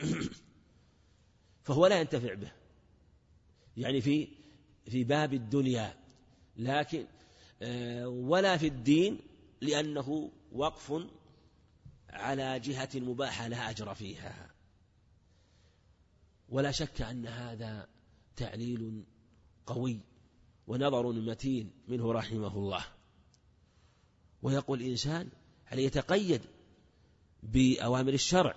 فهو لا ينتفع به، يعني في باب الدنيا، لكن ولا في الدين، لأنه وقف على جهة مباحة لا أجر فيها. ولا شك أن هذا تعليل قوي ونظر متين منه رحمه الله. ويقول الإنسان هل يتقيد بأوامر الشرع،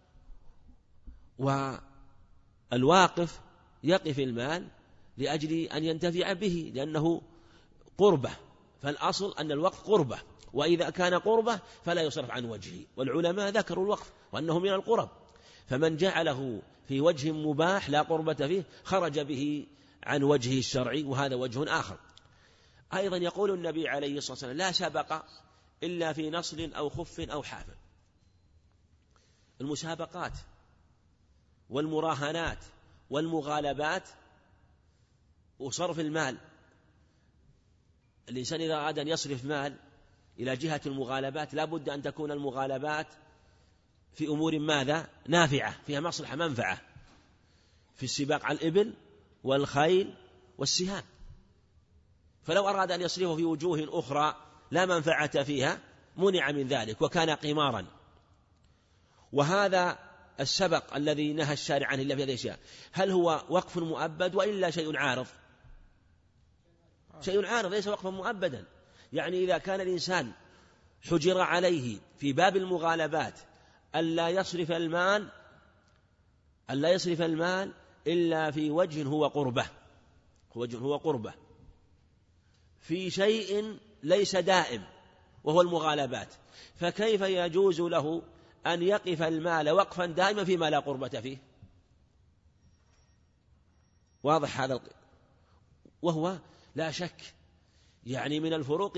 والواقف يقف المال لأجل أن ينتفع به لأنه قربة، فالأصل أن الوقف قربة، وإذا كان قربة فلا يصرف عن وجهه، والعلماء ذكروا الوقف وأنه من القرب، فمن جعله في وجه مباح لا قربة فيه خرج به عن وجهه الشرعي، وهذا وجه آخر. أيضا يقول النبي عليه الصلاة والسلام لا سبق إلا في نصل أو خف أو حافل. المسابقات والمراهنات والمغالبات وصرف المال، الإنسان إذا أراد أن يصرف مال إلى جهة المغالبات لا بد أن تكون المغالبات في أمور ماذا؟ نافعة، فيها مصلحة منفعة، في السباق على الإبل والخيل والسهام. فلو أراد أن يصرفه في وجوه أخرى لا منفعة فيها منع من ذلك وكان قمارا. وهذا السبق الذي نهى الشارع عنه إلا في هذه الأشياء، هل هو وقف مؤبد وإلا شيء عارض؟ شيء عارض، ليس وقفا مؤبدا. يعني إذا كان الإنسان حجر عليه في باب المغالبات ألا يصرف المال إلا في وجه هو قربة في شيء ليس دائم وهو المغالبات، فكيف يجوز له أن يقف المال وقفا دائما فيما لا قربة فيه؟ واضح هذا؟ وهو لا شك يعني من الفروق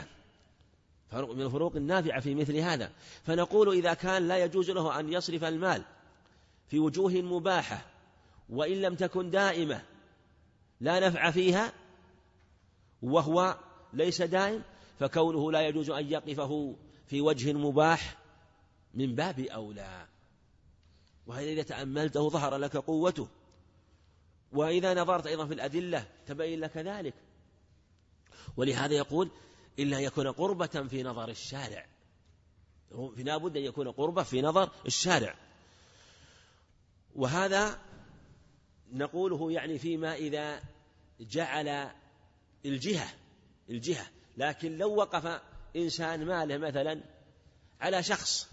النافعة في مثل هذا. فنقول إذا كان لا يجوز له أن يصرف المال في وجوه مباحة وإن لم تكن دائمة لا نفع فيها وهو ليس دائم، فكونه لا يجوز أن يقفه في وجه مباح من باب أولى. وهذا إذا تأملته ظهر لك قوته، وإذا نظرت أيضا في الأدلة تبين لك ذلك. ولهذا يقول إلا يكون قربة في نظر الشارع، لا بد أن يكون قربة في نظر الشارع. وهذا نقوله يعني فيما إذا جعل الجهة. لكن لو وقف إنسان ماله مثلا على شخص،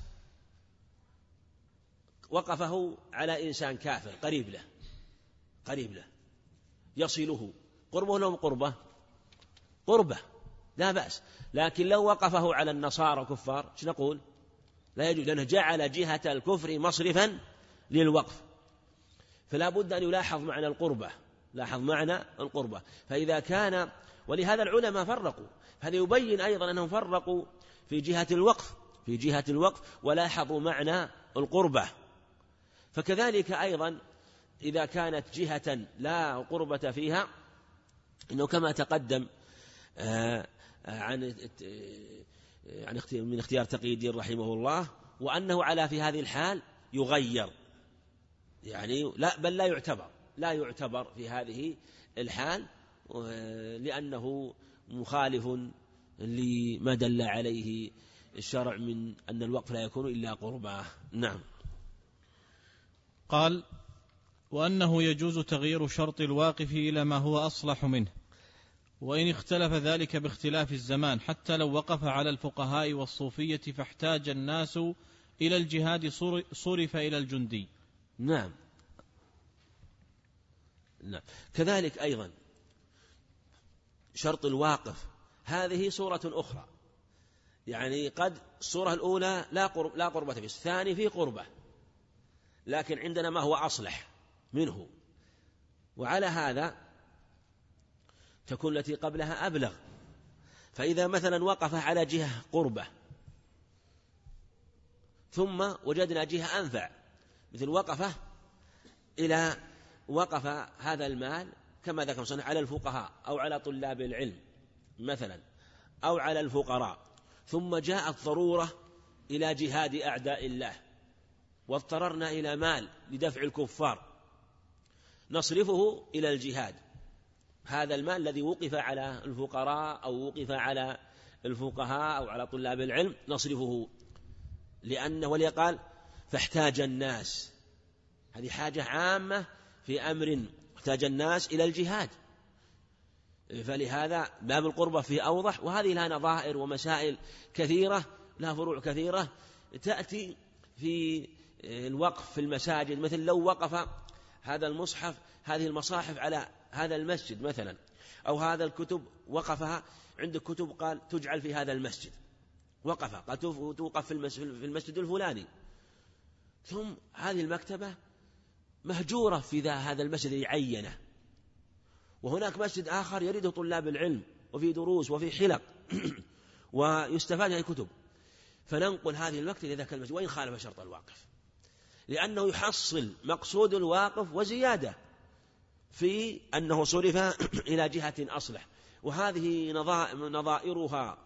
وقفه على إنسان كافر قريب له يصله، قربه لهم قربة لا بأس. لكن لو وقفه على النصارى كفار ايش نقول؟ لا يجوز، لأنه جعل جهة الكفر مصرفا للوقف. فلا بد أن يلاحظ معنى القربة. فإذا كان، ولهذا العلماء فرقوا، هذا يبين أيضا أنهم فرقوا في جهة الوقف ولاحظوا معنى القربة. فكذلك أيضا إذا كانت جهة لا قربة فيها، إنه كما تقدم من اختيار تقي الدين رحمه الله، وأنه على في هذه الحال يغير، يعني بل لا يعتبر في هذه الحال، لأنه مخالف لما دل عليه الشرع من أن الوقف لا يكون إلا قربة. نعم. قال: وأنه يجوز تغيير شرط الواقف إلى ما هو أصلح منه، وإن اختلف ذلك باختلاف الزمان، حتى لو وقف على الفقهاء والصوفية فاحتاج الناس إلى الجهاد صرف إلى الجندي. نعم. كذلك أيضا شرط الواقف هذه صورة أخرى، يعني قد الصورة الأولى لا قربة فيه، الثاني فيه قربة، لكن عندنا ما هو أصلح منه، وعلى هذا تكون التي قبلها أبلغ. فإذا مثلا وقف على جهة قربة ثم وجدنا جهة أنفع، مثل وقف هذا المال كما ذكر صنع على الفقهاء أو على طلاب العلم مثلا أو على الفقراء، ثم جاءت ضرورة إلى جهاد أعداء الله واضطررنا إلى مال لدفع الكفار، نصرفه إلى الجهاد. هذا المال الذي وقف على الفقراء أو وقف على الفقهاء أو على طلاب العلم نصرفه، لأنه وليقال فاحتاج الناس، هذه حاجة عامة في أمر احتاج الناس إلى الجهاد، فلهذا باب القربة فيه أوضح. وهذه لها نظائر ومسائل كثيرة، لها فروع كثيرة تأتي في الوقف في المساجد، مثل لو وقف هذا المصحف هذه المصاحف على هذا المسجد مثلا، أو هذا الكتب وقفها عند كتب قال تجعل في هذا المسجد، وقف قال توقف في المسجد الفلاني، ثم هذه المكتبة مهجورة في هذا المسجد يعينه، وهناك مسجد آخر يريده طلاب العلم وفي دروس وفي حلق ويستفاد من الكتب، فننقل هذه المكتبة إلى ذاك المسجد وإن خالف شرط الواقف، لأنه يحصل مقصود الواقف وزيادة في أنه صرف إلى جهة أصلح. وهذه نظائرها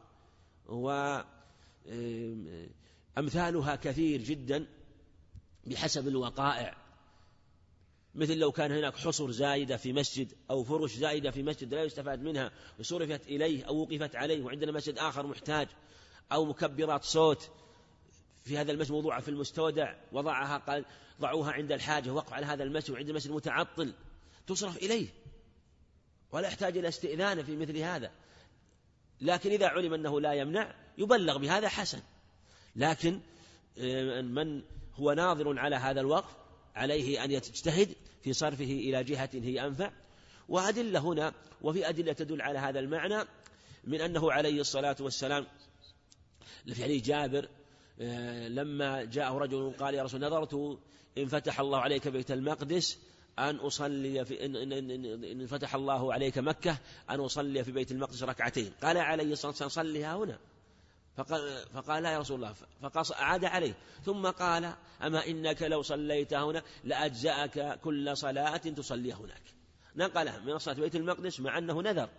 وأمثالها كثير جدا بحسب الوقائع، مثل لو كان هناك حصر زائدة في مسجد أو فرش زائدة في مسجد لا يستفاد منها وصرفت إليه أو وقفت عليه، وعندنا مسجد آخر محتاج، أو مكبرات صوت في هذا المسجد موضوعة في المستودع وضعها قال ضعوها عند الحاجة وقف على هذا المسجد، وعند المسجد متعطل تصرف إليه ولا يحتاج إلى استئذان في مثل هذا. لكن إذا علم أنه لا يمنع يبلغ بهذا حسن، لكن من هو ناظر على هذا الوقف عليه أن يجتهد في صرفه إلى جهة هي أنفع. وأدلة هنا وفي أدلة تدل على هذا المعنى، من أنه عليه الصلاة والسلام في حديث جابر لما جاءه رجل قال يا رسول نظرت إن فتح الله عليك بيت المقدس أن أصلي إن فتح الله عليك مكة أن أصلي في بيت المقدس ركعتين، قال عليه الصلاة والسلام صليها هنا، فقال لا يا رسول الله، فأعاد عليه، ثم قال أما إنك لو صليت هنا لأجزأك كل صلاة تصلي هناك. نقله من الصلاة في بيت المقدس مع أنه نذر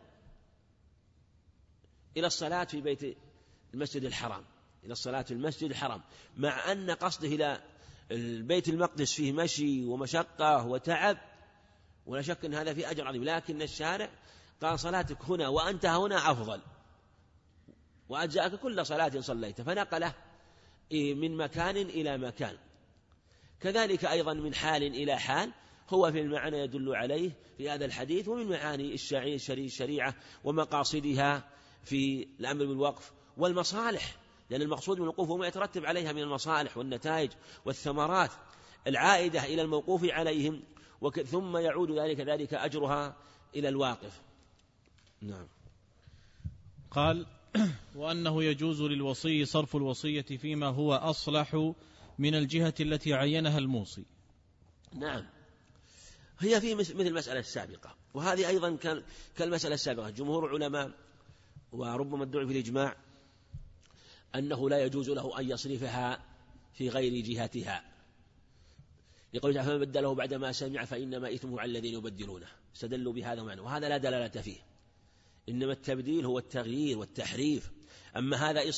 إلى الصلاة في بيت المسجد الحرام، إلى الصلاة في المسجد الحرام، مع أن قصده إلى البيت المقدس فيه مشي ومشقة وتعب، ولا شك أن هذا فيه أجر عظيم، لكن الشارع قال صلاتك هنا وأنت هنا أفضل، وأجزأك كل صلاة صليت، فنقله من مكان إلى مكان. كذلك أيضا من حال إلى حال هو في المعنى يدل عليه في هذا الحديث، ومن معاني الشريعة ومقاصدها في الأمر بالوقف والمصالح، لأن المقصود من الوقوف هو ما يترتب عليها من المصالح والنتائج والثمرات العائدة إلى الموقوف عليهم، ثم يعود ذلك أجرها إلى الواقف. نعم. قال وأنه يجوز للوصي صرف الوصية فيما هو أصلح من الجهة التي عينها الموصي. نعم، هي في مثل المسألة السابقة، وهذه أيضا كالمسألة السابقة. جمهور العلماء وربما ادعوا في الإجماع أنه لا يجوز له أن يصرفها في غير جهتها، يقول تعالى فمن بدله بعدما سمع فإنما إثمه على الذين يبدلونه، استدلوا بهذا معنى، وهذا لا دلالة فيه، إنما التبديل هو التغيير والتحريف، أما هذا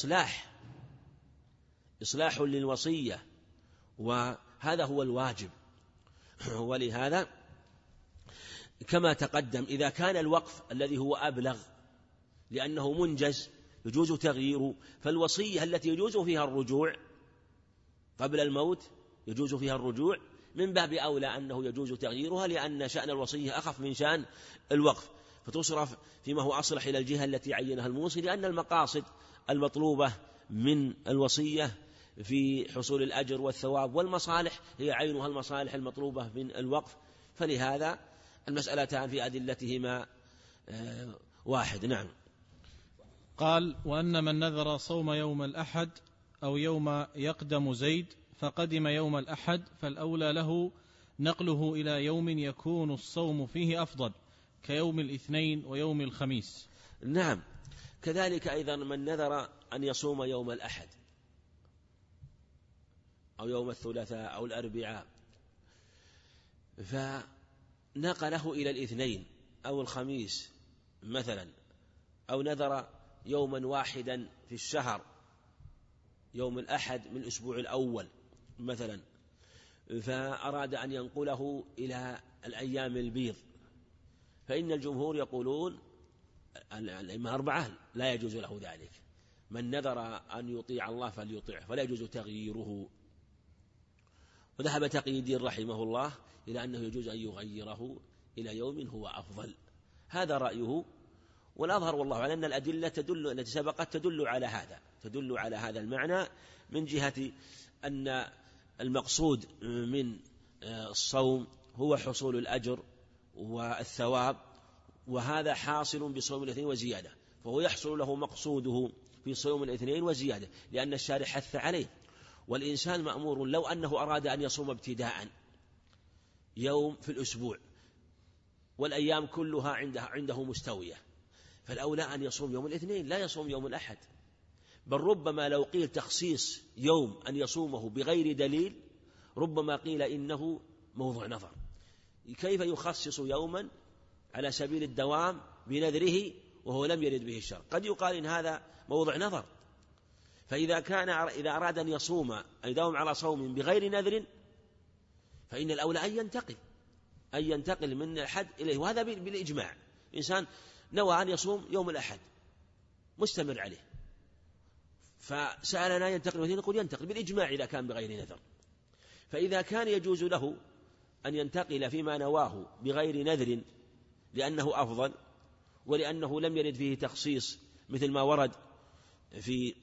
إصلاح للوصية، وهذا هو الواجب. ولهذا كما تقدم إذا كان الوقف الذي هو أبلغ لأنه منجز يجوز تغييره، فالوصية التي يجوز فيها الرجوع قبل الموت يجوز فيها الرجوع، من باب أولى أنه يجوز تغييرها، لأن شأن الوصية أخف من شأن الوقف، فتصرف فيما هو أصلح إلى الجهة التي عينها الموصي، لأن المقاصد المطلوبة من الوصية في حصول الأجر والثواب والمصالح هي عينها المصالح المطلوبة من الوقف، فلهذا المسألتان في أدلتهما واحد. نعم. قال وأن من نذر صوم يوم الأحد أو يوم يقدم زيد فقدم يوم الأحد فالأولى له نقله إلى يوم يكون الصوم فيه أفضل كيوم الاثنين ويوم الخميس. نعم، كذلك أيضا من نذر أن يصوم يوم الأحد أو يوم الثلاثاء أو الأربعاء فنقله إلى الاثنين أو الخميس مثلا، أو نذر يوما واحدا في الشهر يوم الأحد من الأسبوع الأول مثلا، فأراد أن ينقله إلى الأيام البيض، فإن الجمهور يقولون الأئمة أربعة لا يجوز له ذلك، من نذر أن يطيع الله فليطيعه فلا يجوز تغييره. وذهب تقي الدين رحمه الله إلى أنه يجوز أن يغيره إلى يوم هو أفضل، هذا رأيه، والأظهر والله على أن الأدلة التي سبقت تدل على هذا المعنى، من جهة أن المقصود من الصوم هو حصول الأجر والثواب، وهذا حاصل بصوم الاثنين وزيادة، فهو يحصل له مقصوده في صوم الاثنين وزيادة، لأن الشارع حث عليه، والإنسان مأمور لو أنه أراد أن يصوم ابتداء يوم في الأسبوع والأيام كلها عنده مستوية، فالأولى أن يصوم يوم الاثنين لا يصوم يوم الأحد، بل ربما لو قيل تخصيص يوم أن يصومه بغير دليل ربما قيل إنه موضوع نظر، كيف يخصص يوما على سبيل الدوام بنذره وهو لم يرد به الشرع؟ قد يقال إن هذا موضوع نظر، إذا أراد أن يصوم أن يداوم على صوم بغير نذر فإن الأولى أن ينتقل من الأحد إليه، وهذا بالإجماع، إنسان نوى أن يصوم يوم الأحد مستمر عليه فسألنا ينتقل واثنين، نقول ينتقل بالإجماع إذا كان بغير نذر. فإذا كان يجوز له أن ينتقل فيما نواه بغير نذر لأنه أفضل ولأنه لم يرد فيه تخصيص مثل ما ورد في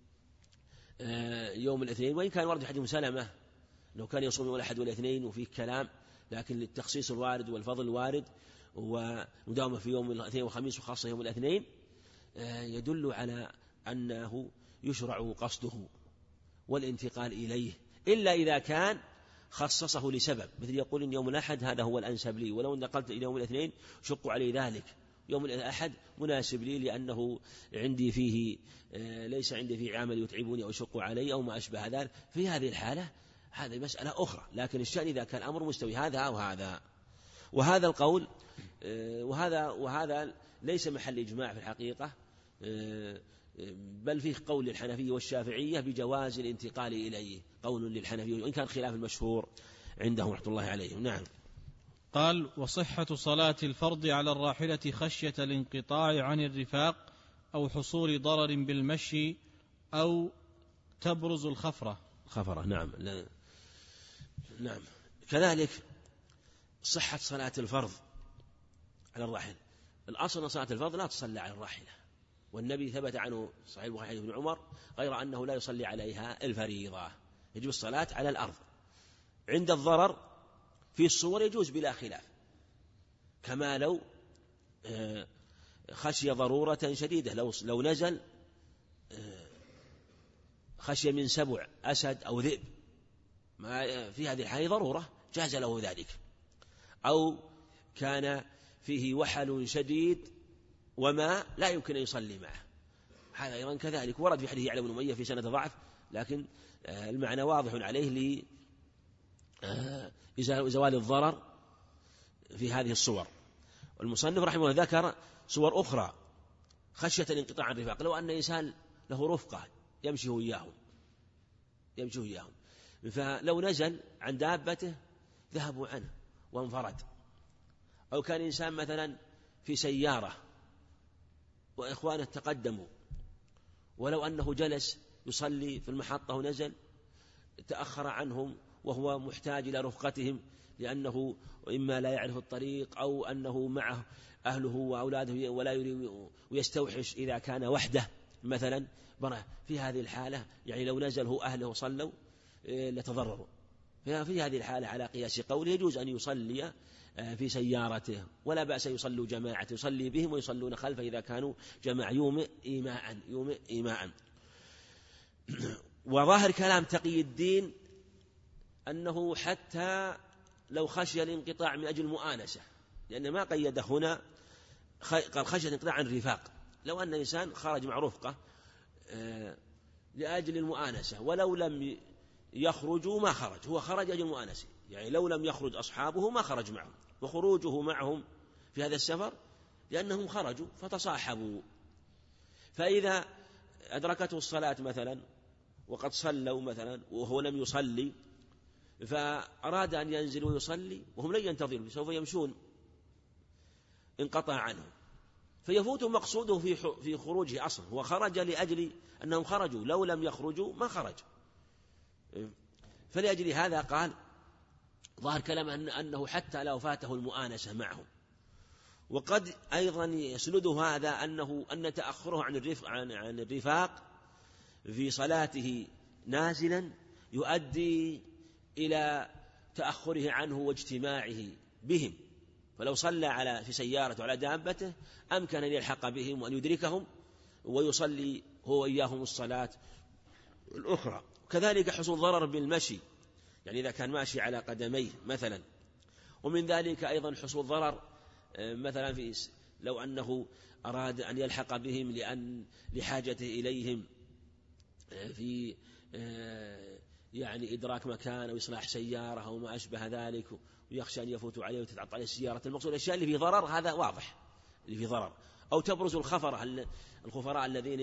يوم الاثنين، وإن كان ورد حديث سلمة لو كان يصوم يوم الأحد والاثنين وفيه كلام، لكن للتخصيص الوارد والفضل الوارد ومداومة في يوم الاثنين والخميس وخاصة يوم الاثنين يدل على أنه يشرع قصده والانتقال إليه، إلا إذا كان خصصه لسبب، مثل يقول إن يوم الأحد هذا هو الأنسب لي، ولو انتقلت إلى يوم الاثنين شق علي ذلك، يوم الأحد مناسب لي لأنه عندي فيه ليس عندي فيه عمل يتعبني أو يشق علي أو ما أشبه ذلك. في هذه الحالة هذه مسألة أخرى، لكن الشأن إذا كان الأمر مستوي هذا أو هذا. وهذا القول وهذا ليس محل إجماع في الحقيقة، بل فيه قول للحنفية والشافعية بجواز الانتقال إليه، قول للحنفية وإن كان خلاف المشهور عندهم رحمة الله عليهم. نعم. قال: وصحة صلاة الفرض على الراحلة خشية الانقطاع عن الرفاق أو حصول ضرر بالمشي أو تبرز الخفرة. نعم. نعم. كذلك صحة صلاة الفرض على الراحلة. الأصل أن صلاة الفرض لا تصلى على الراحلة، والنبي ثبت عنه صحيح البخاري بن عمر غير أنه لا يصلي عليها الفريضة، يجب الصلاة على الأرض. عند الضرر في الصور يجوز بلا خلاف، كما لو خشي ضرورة شديدة، لو نزل خشي من سبع أسد أو ذئب، ما في هذه الحالة ضرورة جاز له ذلك، أو كان فيه وحل شديد وما لا يمكن أن يصلي معه، هذا أيضا كذلك ورد في حديث يعلى بن أمية في سند ضعف، لكن المعنى واضح عليه لزوال الضرر في هذه الصور. والمصنف رحمه الله ذكر صور أخرى خشية الانقطاع عن الرفاق، لو أن إنسان له رفقة يمشي وياهم، فلو نزل عن دابته ذهبوا عنه وانفرد، أو كان إنسان مثلا في سيارة وإخوانه تقدموا، ولو أنه جلس يصلي في المحطة ونزل تأخر عنهم وهو محتاج إلى رفقتهم لأنه إما لا يعرف الطريق أو أنه معه أهله وأولاده ولا يريد ويستوحش إذا كان وحده مثلا، في هذه الحالة يعني لو نزل هو أهله صلوا لتضرروا. في هذه الحالة على قياس قوله يجوز أن يصلي في سيارته، ولا بأس يصلوا جماعة، يصلي بهم ويصلون خلفه إذا كانوا جماعة يومئ إيماء. وظاهر كلام تقي الدين أنه حتى لو خشي الانقطاع من أجل المؤانسة، لأن ما قيد هنا، قال خشية الانقطاع عن الرفاق، لو أن إنسان خرج مع رفقة لأجل المؤانسة ولو لم يخرجوا ما خرج، هو خرج أجل المؤانسة، يعني لو لم يخرج أصحابه ما خرج معهم، وخروجه معهم في هذا السفر لأنهم خرجوا فتصاحبوا. فإذا أدركته الصلاة مثلا وقد صلوا مثلا وهو لم يصلي، فأراد أن ينزل ويصلي وهم لن ينتظروا سوف يمشون، انقطع عنه، فيفوت مقصوده في خروجه أصلا، هو خرج لأجل أنهم خرجوا، لو لم يخرجوا ما خرج. فلأجل هذا قال ظاهر كلام أنه حتى لو فاته المؤانسة معهم. وقد أيضا يسنده هذا أن تأخره عن الرفاق في صلاته نازلا يؤدي إلى تأخره عنه واجتماعه بهم، فلو صلى في سيارته على دابته أمكن أن يلحق بهم وأن يدركهم ويصلي هو إياهم الصلاة الأخرى. كذلك حصول ضرر بالمشي، يعني إذا كان ماشي على قدميه مثلا. ومن ذلك أيضا حصول ضرر مثلا لو أنه أراد أن يلحق بهم لحاجته إليهم في يعني إدراك مكان أو إصلاح سيارة أو ما أشبه ذلك، ويخشى أن يفوتوا عليه وتتعطل عليه السيارة. المقصود الأشياء اللي في ضرر، هذا واضح اللي في ضرر. أو تبرز الخفراء الذين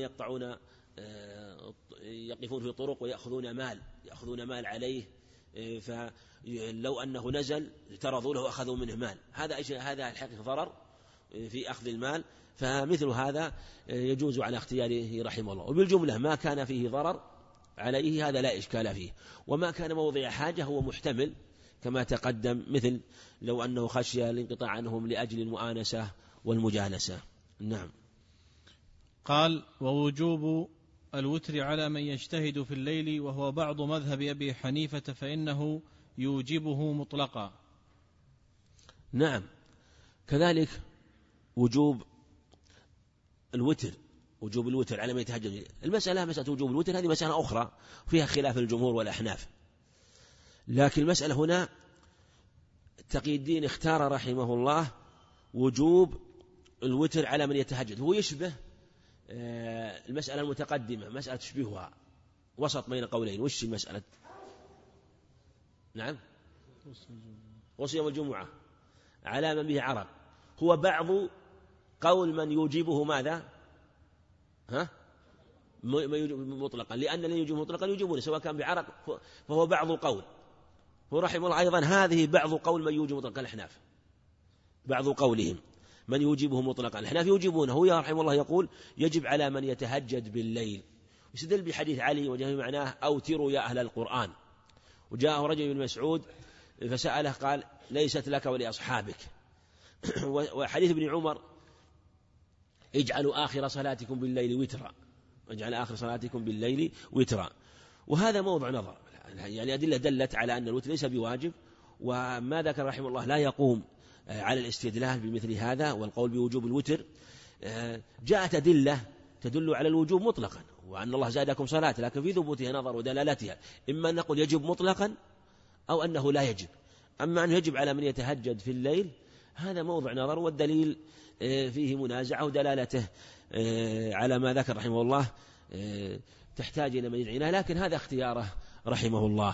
يقفون في طرق ويأخذون مال عليه، فلو أنه نزل اعترضوا له وأخذوا منه مال، هذا الحقيقة ضرر في أخذ المال، فمثل هذا يجوز على اختياره رحمه الله. وبالجملة ما كان فيه ضرر عليه هذا لا إشكال فيه، وما كان موضع حاجة هو محتمل كما تقدم، مثل لو أنه خشي الانقطاع عنهم لأجل المؤانسة والمجالسة. نعم. قال: ووجوب الوتر على من يجتهد في الليل وهو بعض مذهب أبي حنيفة فإنه يوجبه مطلقا. نعم. كذلك وجوب الوتر على من يتهجد. مسألة وجوب الوتر هذه مسألة أخرى فيها خلاف الجمهور والأحناف، لكن المسألة هنا تقي الدين اختار رحمه الله وجوب الوتر على من يتهجد. هو يشبه المسألة المتقدمة، مسألة تشبيهها وسط بين قولين. وش المسألة؟ نعم، غسل يوم الجمعة على من به عرق، هو بعض قول من يوجبه ماذا؟ ما يوجب مطلقا، لأن الذي يوجب مطلقا يوجبونه سواء كان بعرق، فهو بعض قول. هو رحمه الله أيضا هذه بعض قول من يوجب مطلقا الأحناف، بعض قولهم من يوجبه مطلقا. الأحناف يوجبونه، هو رحمه الله يقول يجب على من يتهجد بالليل، يستدل بحديث علي وجاء معناه أوتروا يا أهل القرآن. وجاءه رجل من مسعود فسأله قال ليست لك ولأصحابك. وحديث ابن عمر اجعلوا آخر صلاتكم بالليل وترا، اجعل آخر صلاتكم بالليل وترا. وهذا موضع نظر، يعني أدلة دلت على أن الوتر ليس بواجب، وما ذكر رحمه الله لا يقوم على الاستدلال بمثل هذا والقول بوجوب الوتر. جاءت أدلة تدل على الوجوب مطلقا، وأن الله زادكم صلاة، لكن في ثبوتها نظر ودلالتها، إما أن نقول يجب مطلقا أو أنه لا يجب. أما أنه يجب على من يتهجد في الليل هذا موضع نظر، والدليل فيه منازعة، ودلالته على ما ذكر رحمه الله تحتاج إلى مزيد عناية، لكن هذا اختياره رحمه الله.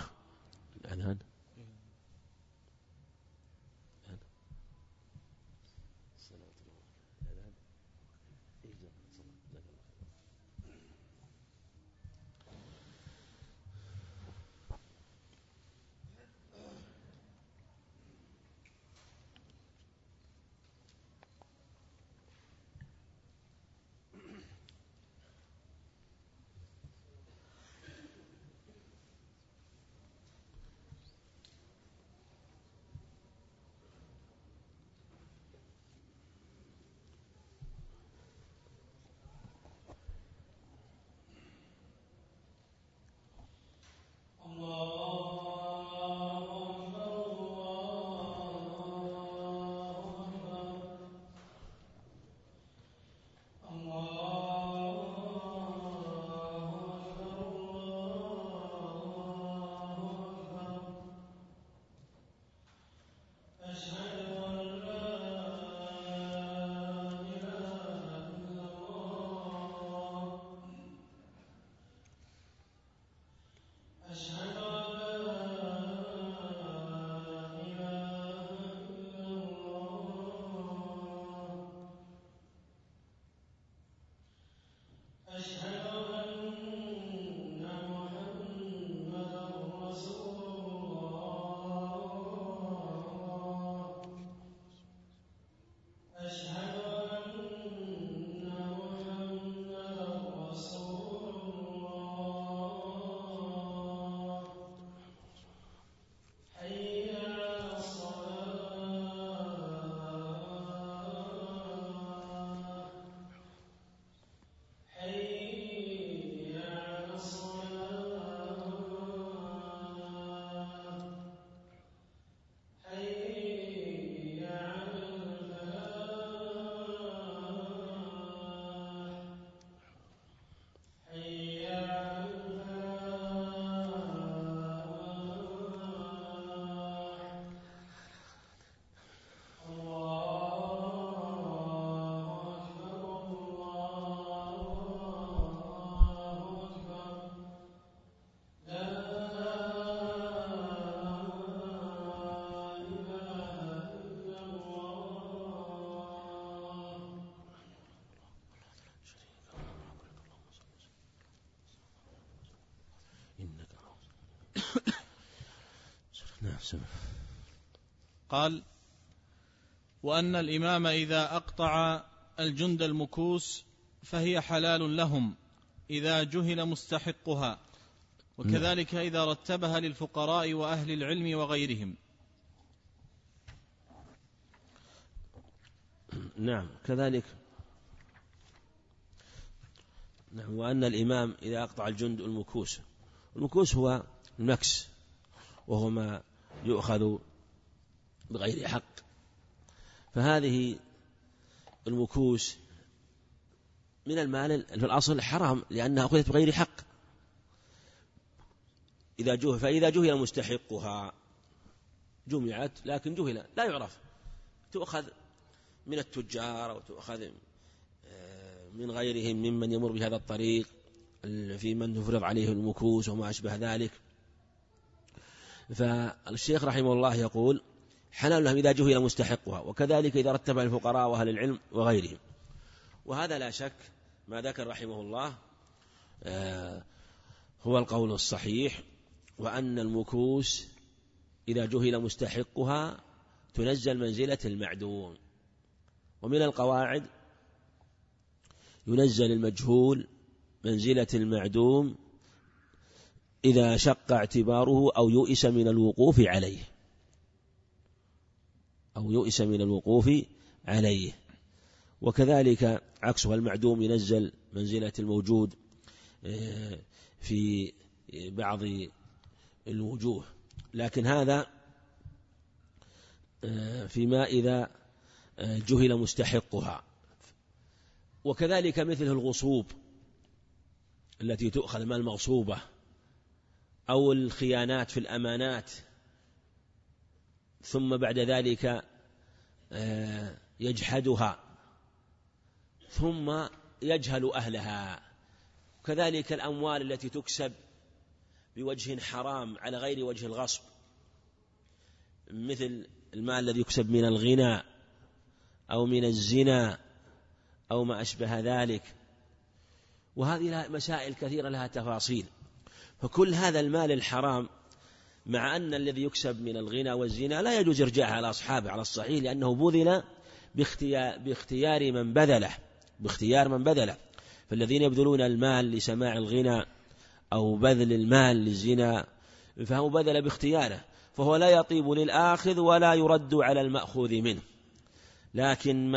قال: وأن الإمام إذا أقطع الجند المكوس فهي حلال لهم إذا جهل مستحقها، وكذلك إذا رتبها للفقراء وأهل العلم وغيرهم. نعم كذلك. نعم. وأن الإمام إذا أقطع الجند المكوس، المكوس هو المكس، وهو ما يؤخذ بغير حق، فهذه المكوس من المال في الأصل حرام لأنها أخذت بغير حق. فإذا جهل مستحقها جمعت، لكن جهل لا يعرف، تؤخذ من التجار أو تؤخذ من غيرهم ممن يمر بهذا الطريق في من يفرض عليه المكوس وما أشبه ذلك. فالشيخ رحمه الله يقول حلال لهم إذا جهل مستحقها، وكذلك إذا رتب الفقراء وأهل العلم وغيرهم. وهذا لا شك ما ذكر رحمه الله هو القول الصحيح، وأن المكوس إذا جهل مستحقها تنزل منزلة المعدوم. ومن القواعد ينزل المجهول منزلة المعدوم إذا شق اعتباره أو يؤس من الوقوف عليه وكذلك عكسها المعدوم ينزل منزلة الموجود في بعض الوجوه، لكن هذا فيما إذا جهل مستحقها. وكذلك مثله الغصوب التي تؤخذ مال المغصوبة، أو الخيانات في الأمانات ثم بعد ذلك يجحدها ثم يجهل أهلها. كذلك الأموال التي تكسب بوجه حرام على غير وجه الغصب، مثل المال الذي يكسب من الغنى أو من الزنا أو ما أشبه ذلك. وهذه مسائل كثيرة لها تفاصيل. فكل هذا المال الحرام مع أن الذي يكسب من الغنى والزنا لا يجوز إرجاعه على أصحابه على الصحيح، لأنه بذل باختيار من بذله. فالذين يبذلون المال لسماع الغنى أو بذل المال للزنا فهو بذل باختياره، فهو لا يطيب للآخذ ولا يرد على المأخوذ منه. لكن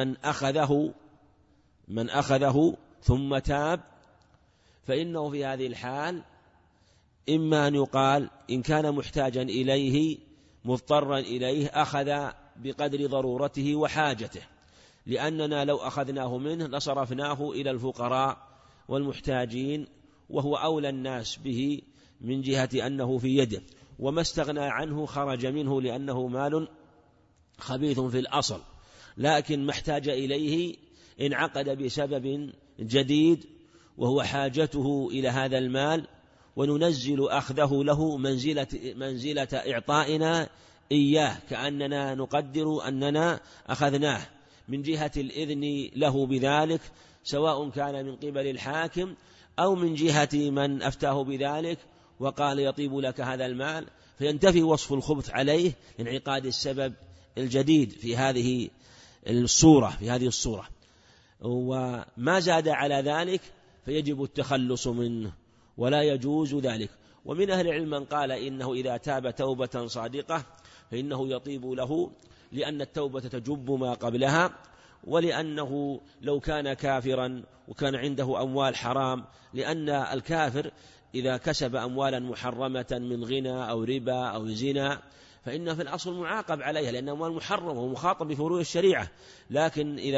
من أخذه ثم تاب فإنه في هذه الحال إما أن يقال إن كان محتاجا إليه مضطرا إليه أخذ بقدر ضرورته وحاجته، لأننا لو أخذناه منه لصرفناه إلى الفقراء والمحتاجين، وهو أولى الناس به من جهة أنه في يده، وما استغنى عنه خرج منه لأنه مال خبيث في الأصل. لكن ما احتاج إليه انعقد بسبب جديد وهو حاجته إلى هذا المال، وننزل أخذه له منزلة إعطائنا إياه، كأننا نقدر أننا أخذناه من جهة الإذن له بذلك، سواء كان من قبل الحاكم أو من جهة من أفتاه بذلك وقال يطيب لك هذا المال، فينتفي وصف الخبث عليه لانعقاد السبب الجديد في هذه الصورة. وما زاد على ذلك فيجب التخلص منه ولا يجوز ذلك. ومن أهل العلم من قال إنه إذا تاب توبة صادقة فإنه يطيب له، لأن التوبة تجب ما قبلها، ولأنه لو كان كافرا وكان عنده أموال حرام، لأن الكافر إذا كسب أموالا محرمة من غنى أو ربا أو زنا فإنه في الأصل معاقب عليها، لأنه أموال محرمة ومخاطب بفروع الشريعة. لكن إذا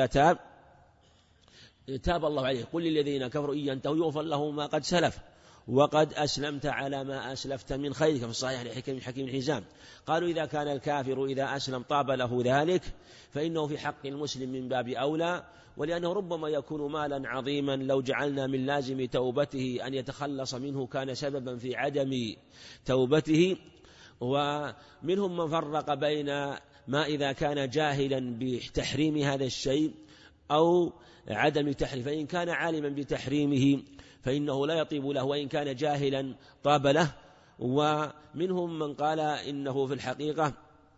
تاب الله عليه، قل للذين كفروا إن ينتهوا يغفر له ما قد سلف وقد أسلمت على ما أسلفت من خيرك، في الصحيح لحكيم الحزام. قالوا إذا كان الكافر إذا أسلم طاب له ذلك فإنه في حق المسلم من باب أولى، ولأنه ربما يكون مالا عظيما لو جعلنا من لازم توبته أن يتخلص منه كان سببا في عدم توبته. ومنهم من فرق بين ما إذا كان جاهلا بتحريم هذا الشيء أو عدم تحريم، فإن كان عالما بتحريمه فإنه لا يطيب له، وإن كان جاهلا طاب له. ومنهم من قال إنه في الحقيقة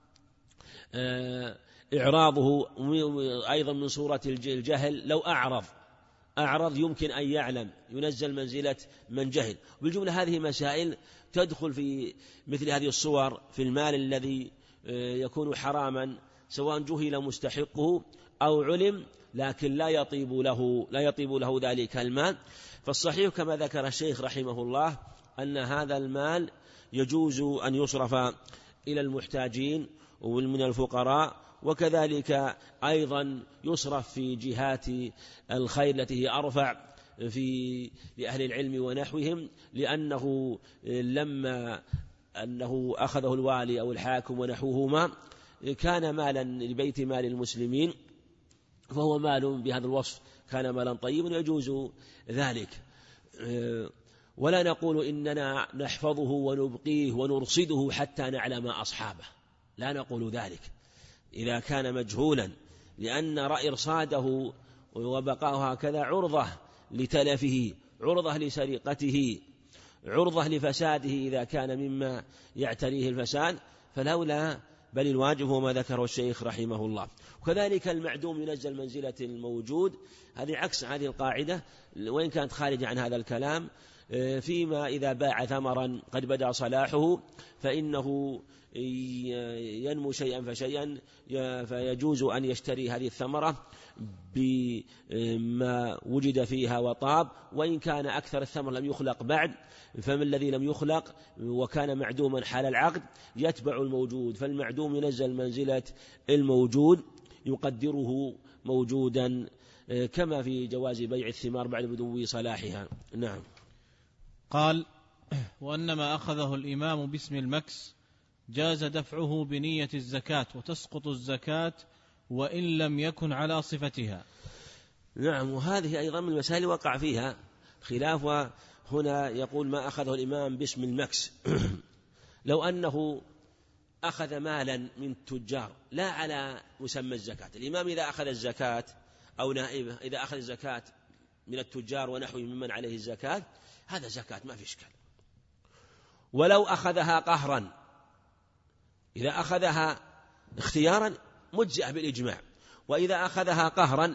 إعراضه أيضا من صورة الجهل، لو أعرض يمكن أن يعلم ينزل منزلة من جهل. بالجملة هذه مسائل تدخل في مثل هذه الصور في المال الذي يكون حراما، سواء جهل مستحقه أو علم، لكن لا يطيب له ذلك المال. فالصحيح كما ذكر الشيخ رحمه الله أن هذا المال يجوز أن يصرف إلى المحتاجين ومن الفقراء، وكذلك أيضا يصرف في جهات الخير التي هي أرفع لأهل العلم ونحوهم، لأنه لما أنه أخذه الوالي أو الحاكم ونحوهما كان مالا لبيت مال المسلمين، فهو مال بهذا الوصف كان مالا طيبا يجوز ذلك. ولا نقول إننا نحفظه ونبقيه ونرصده حتى نعلم أصحابه، لا نقول ذلك إذا كان مجهولا، لأن إرصاده وبقاؤه هكذا عرضة لتلفه، عرضة لسرقته، عرضة لفساده إذا كان مما يعتريه الفساد، فلولا بل الواجب هو ما ذكره الشيخ رحمه الله. وكذلك المعدوم ينزل منزلة الموجود، هذه عكس هذه القاعدة وإن كانت خارجة عن هذا الكلام. فيما إذا باع ثمرا قد بدا صلاحه فإنه ينمو شيئا فشيئا، فيجوز أن يشتري هذه الثمرة بما وجد فيها وطاب، وإن كان أكثر الثمر لم يخلق بعد، فمن الذي لم يخلق وكان معدوما حال العقد يتبع الموجود، فالمعدوم ينزل منزلة الموجود يقدره موجودا، كما في جواز بيع الثمار بعد بدو صلاحها. نعم. قال: وأنما أخذه الإمام باسم المكس جاز دفعه بنية الزكاة، وتسقط الزكاة وإن لم يكن على صفتها. نعم. وهذه أيضا من المسائل وقع فيها خلاف. وهنا يقول ما أخذه الإمام باسم المكس لو أنه أخذ مالا من التجار لا على مسمى الزكاة، الإمام إذا أخذ الزكاة أو نائبه إذا أخذ الزكاة من التجار ونحوه ممن عليه الزكاة، هذا زكاة ما في إشكال. ولو أخذها قهرا، إذا أخذها اختيارا مجزئة بالإجماع، وإذا أخذها قهرا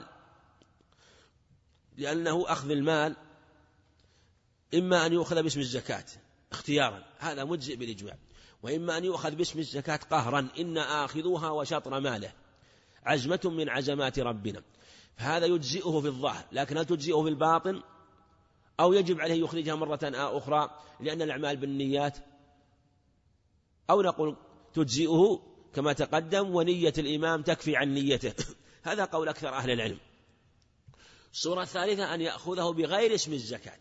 لأنه أخذ المال إما أن يؤخذ باسم الزكاة اختيارا هذا مجزئ بالإجماع، وإما أن يؤخذ باسم الزكاة قهرا إن آخذوها وشطر ماله عزمة من عزمات ربنا، فهذا يجزئه في الظاهر، لكن هل تجزئه في الباطن أو يجب عليه يخرجها مرة أخرى لأن الأعمال بالنيات، أو نقول تجزئه كما تقدم ونية الإمام تكفي عن نيته. هذا قول أكثر أهل العلم. الصورة الثالثة أن يأخذه بغير اسم الزكاة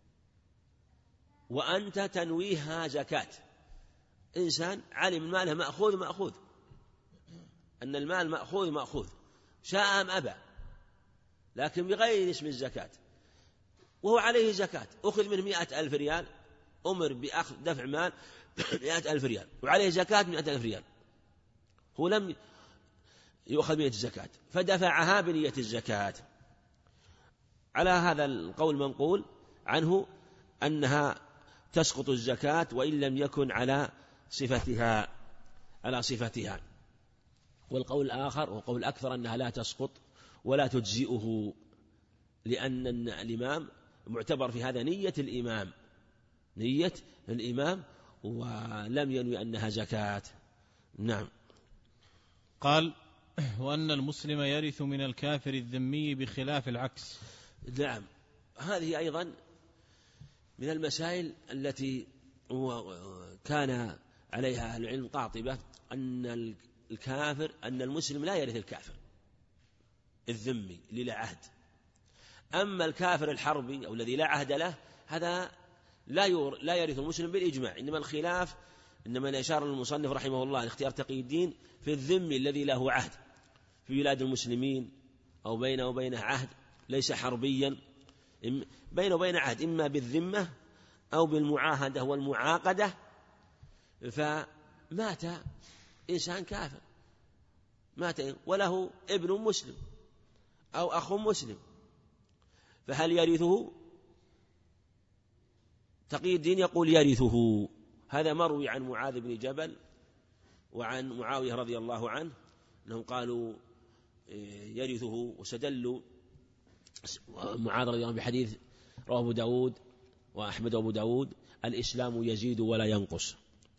وأنت تنويها زكاة، إنسان علم المال مأخوذ أن المال مأخوذ شاء أم أبى، لكن بغير اسم الزكاة وهو عليه زكاة، أخذ منه 100,000 ريال، أمر بأخذ دفع مال 100,000 ريال وعليه زكاة 100,000 ريال، هو لم يؤخذ بنية الزكاة فدفعها بنية الزكاة. على هذا القول منقول عنه أنها تسقط الزكاة وإن لم يكن على صفتها. والقول الآخر وقول أكثر أنها لا تسقط ولا تجزئه، لأن الإمام معتبر في هذا نية الإمام ولم ينوي أنها زكاة. نعم. قال: وأن المسلم يرث من الكافر الذمي بخلاف العكس. نعم. هذه أيضا من المسائل التي كان عليها أهل العلم قاطبة، أن المسلم لا يرث الكافر الذمي اللي لا عهد، أما الكافر الحربي أو الذي لا عهد له هذا لا يرث المسلم بالإجماع، إنما إشار المصنف رحمه الله لاختيار تقي الدين في الذمي الذي له عهد في بلاد المسلمين أو بينه وبينه عهد ليس حربيا، بينه وبينه عهد إما بالذمة أو بالمعاهدة والمعاقدة، فمات إنسان كافر وله ابن مسلم أو أخ مسلم، فهل يرثه؟ تقي الدين يقول يرثه. هذا مروي عن معاذ بن جبل وعن معاوية رضي الله عنه أنهم قالوا يرثه، واستدلوا معاذ رضي الله عنه بحديث رواه أبو داود وأحمد وأبو داود: الإسلام يزيد ولا ينقص.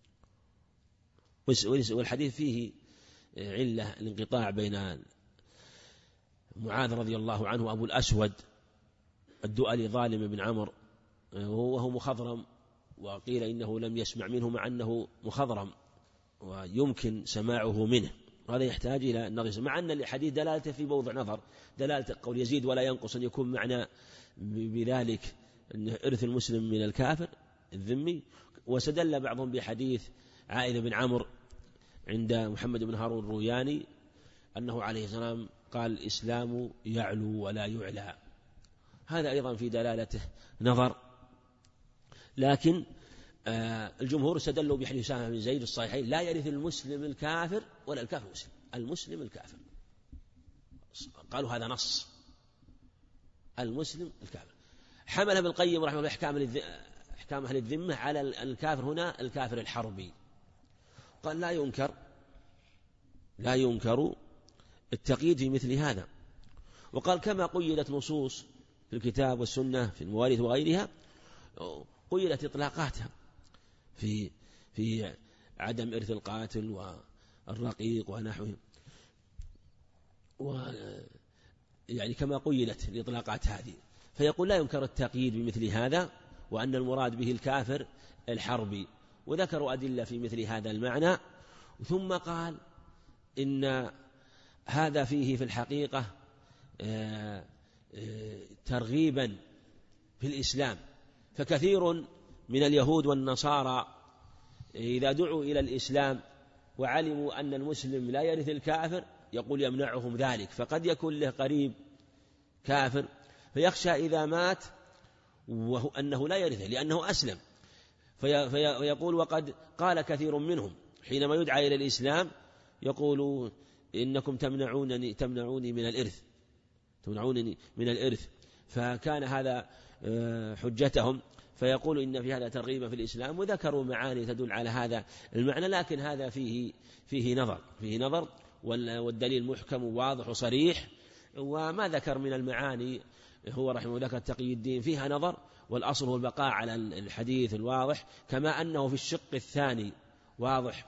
والحديث فيه علة الانقطاع بين معاذ رضي الله عنه وأبو الأسود الدؤلي ظالم بن عمرو، وهو مخضرم، وقيل إنه لم يسمع منه مع أنه مخضرم ويمكن سماعه منه، وهذا يحتاج إلى النظر، مع أن الحديث دلالته في موضع نظر، دلالة قول يزيد ولا ينقص أن يكون معنى بذلك أن إرث المسلم من الكافر الذمي. واستدل بعضهم بحديث عائذ بن عمرو عند محمد بن هارون الروياني أنه عليه السلام قال الإسلام يعلو ولا يعلى، هذا أيضا في دلالته نظر. لكن الجمهور استدلوا بحديث أسامة بن زيد الصحيحين: لا يرث المسلم الكافر ولا الكافر المسلم، المسلم الكافر. قالوا هذا نص، المسلم الكافر. حمل ابن القيم رحمه الله أحكام أهل الذمة على الكافر هنا الكافر الحربي، قال لا ينكر التقييد في مثل هذا، وقال كما قيدت نصوص في الكتاب والسنة في المواريث وغيرها قيدت إطلاقاتها في عدم إرث القاتل والرقيق ونحوه، يعني كما قيدت الإطلاقات هذه، فيقول لا ينكر التقييد بمثل هذا، وأن المراد به الكافر الحربي، وذكروا أدلة في مثل هذا المعنى. ثم قال إن هذا فيه في الحقيقة ترغيبا في الإسلام، فكثير من اليهود والنصارى إذا دعوا إلى الإسلام وعلموا أن المسلم لا يرث الكافر يقول يمنعهم ذلك، فقد يكون له قريب كافر فيخشى إذا مات وهو أنه لا يرثه لأنه أسلم، فيقول وقد قال كثير منهم حينما يدعى إلى الإسلام يقول إنكم تمنعوني من الإرث، فكان هذا حجتهم، فيقول إن في هذا ترغيبا في الإسلام، وذكروا معاني تدل على هذا المعنى، لكن هذا فيه نظر، والدليل محكم وواضح وصريح، وما ذكر من المعاني هو رحمه الله ذكر تقي الدين فيها نظر، والأصل هو البقاء على الحديث الواضح، كما أنه في الشق الثاني واضح،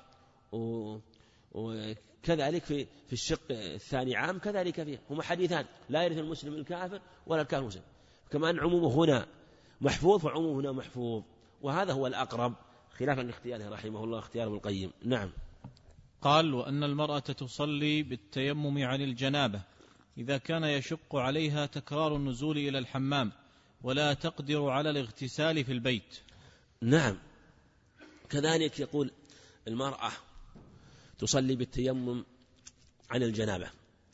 وكذلك في الشق الثاني عام، كذلك فيه هما حديثان: لا يرث المسلم الكافر ولا الكافر المسلم، كما أن عمومه هنا محفوظ وعمومه هنا محفوظ، وهذا هو الأقرب خلافا لاختياره رحمه الله اختيار ابن القيم. نعم. قال: وأن المرأة تصلي بالتيمم عن الجنابة إذا كان يشق عليها تكرار النزول إلى الحمام ولا تقدر على الاغتسال في البيت. نعم، كذلك يقول المرأة تصلي بالتيمم عن الجنابة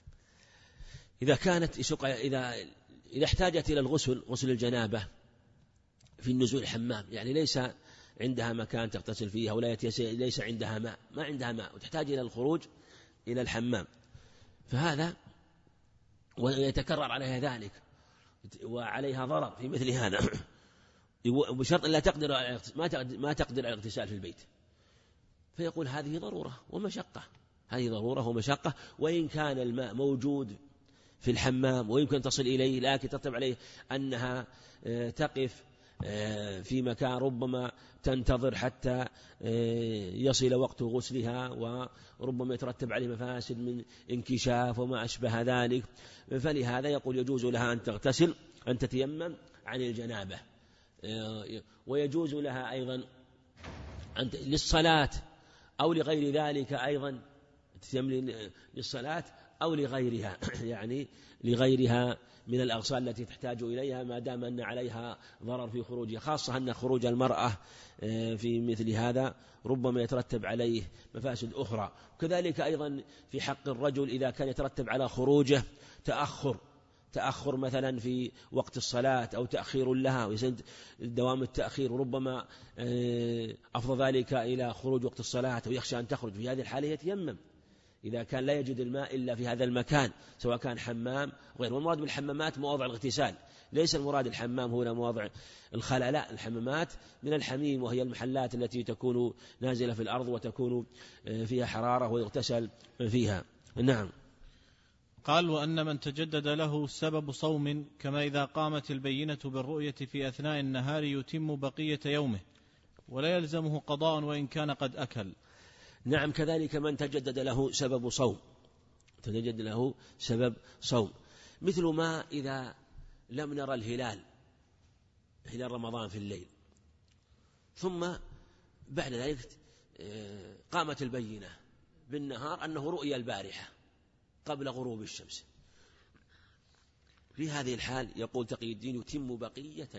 إذا كانت إذا احتاجت إلى غسل الجنابة في النزول الحمام، يعني ليس عندها مكان تغتسل فيه، أو ليس عندها ماء، ما عندها ماء وتحتاج إلى الخروج إلى الحمام، فهذا ويتكرر عليها ذلك وعليها ضرر في مثل هذا، بشرط لا تقدر ما تقدر على الاغتسال في البيت، فيقول هذه ضرورة ومشقة، وإن كان الماء موجود في الحمام ويمكن تصل إليه، لكن ترتب عليه أنها تقف في مكان ربما تنتظر حتى يصل وقت غسلها، وربما يترتب عليه مفاسد من انكشاف وما أشبه ذلك، فلهذا يقول يجوز لها أن تغتسل، أن تتيمم عن الجنابة، ويجوز لها أيضا للصلاة أو لغير ذلك، أيضا تتيمم للصلاة أو لغيرها يعني لغيرها من الأغسال التي تحتاج إليها، ما دام أن عليها ضرر في خروجها، خاصة أن خروج المرأة في مثل هذا ربما يترتب عليه مفاسد أخرى. وكذلك أيضا في حق الرجل إذا كان يترتب على خروجه تأخر مثلا في وقت الصلاة أو تأخير لها ويزيد دوام التأخير، وربما أفضل ذلك إلى خروج وقت الصلاة ويخشى أن تخرج، في هذه الحالة يتيمم إذا كان لا يجد الماء إلا في هذا المكان، سواء كان حمام غير. والمراد بالحمامات مواضع الاغتسال، ليس المراد الحمام هنا مواضع الخلاء، لا، الحمامات من الحميم، وهي المحلات التي تكون نازلة في الأرض وتكون فيها حرارة ويغتسل فيها. نعم. قال: وأن من تجدد له سبب صوم كما إذا قامت البينة بالرؤية في أثناء النهار يتم بقية يومه ولا يلزمه قضاء وإن كان قد أكل. نعم، كذلك من تجدد له سبب صوم، مثل ما إذا لم نرى هلال رمضان في الليل، ثم بعد ذلك قامت البينة بالنهار أنه رؤيا البارحة قبل غروب الشمس، في هذه الحال يقول تقي الدين يتم بقية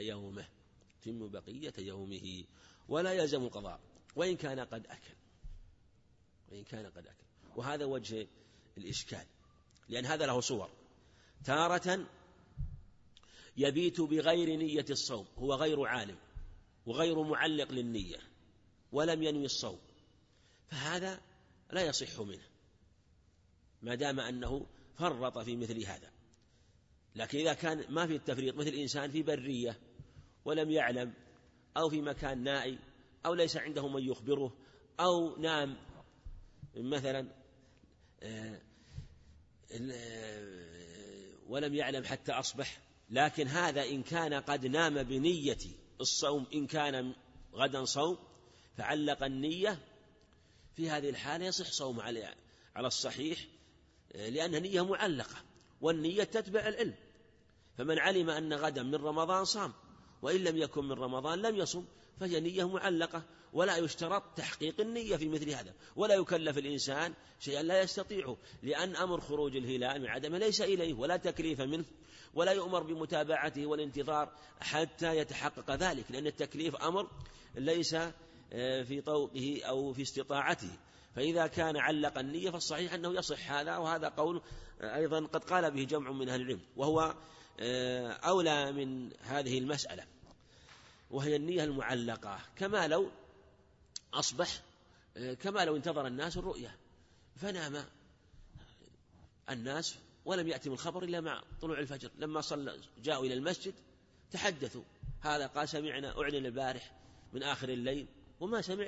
يومه ولا يلزم قضاء وإن كان قد أكل. وهذا وجه الإشكال، لأن هذا له صور. تارة يبيت بغير نية الصوم، هو غير عالم وغير معلق للنية ولم ينوي الصوم، فهذا لا يصح منه ما دام أنه فرط في مثل هذا. لكن إذا كان ما في التفريط، مثل إنسان في برية ولم يعلم، أو في مكان نائي، أو ليس عنده من يخبره، أو نام مثلا ولم يعلم حتى أصبح، لكن هذا إن كان قد نام بنية الصوم، إن كان غدا صوم فعلق النية، في هذه الحالة يصح صوم على الصحيح، لأن نية معلقة، والنية تتبع العلم. فمن علم أن غدا من رمضان صام، وإن لم يكن من رمضان لم يصم، فهي نية معلقة، ولا يشترط تحقيق النية في مثل هذا، ولا يكلف الإنسان شيئا لا يستطيعه، لأن أمر خروج الهلال من عدمه ليس إليه ولا تكليف منه، ولا يؤمر بمتابعته والانتظار حتى يتحقق ذلك، لأن التكليف أمر ليس في طوقه أو في استطاعته. فإذا كان علق النية فالصحيح أنه يصح هذا، وهذا قول أيضا قد قال به جمع من أهل العلم، وهو أولى من هذه المسألة، وهي النية المعلقة، كما لو أصبح، كما لو انتظر الناس الرؤية فنام الناس ولم يأتي الخبر إلا مع طلوع الفجر، لما جاءوا إلى المسجد تحدثوا، هذا قال سمعنا أعلن البارح من آخر الليل، وما سمع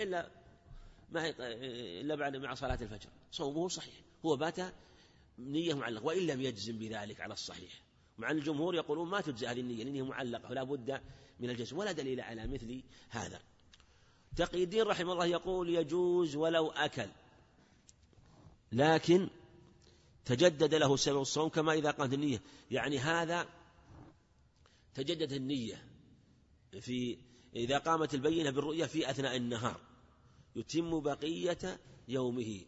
إلا بعد مع صلاة الفجر، صومه صحيح، هو بات نية معلقة، وإن لم يجزم بذلك على الصحيح. مع الجمهور يقولون ما تجزى هذه النية لأنها معلقة ولا بد من الجزم، ولا دليل على مثل هذا. تقي الدين رحمه الله يقول يجوز ولو أكل، لكن تجدد له سبب الصوم، كما إذا قامت النية، يعني هذا تجدد النية إذا قامت البينة بالرؤية في أثناء النهار يتم بقية يومه،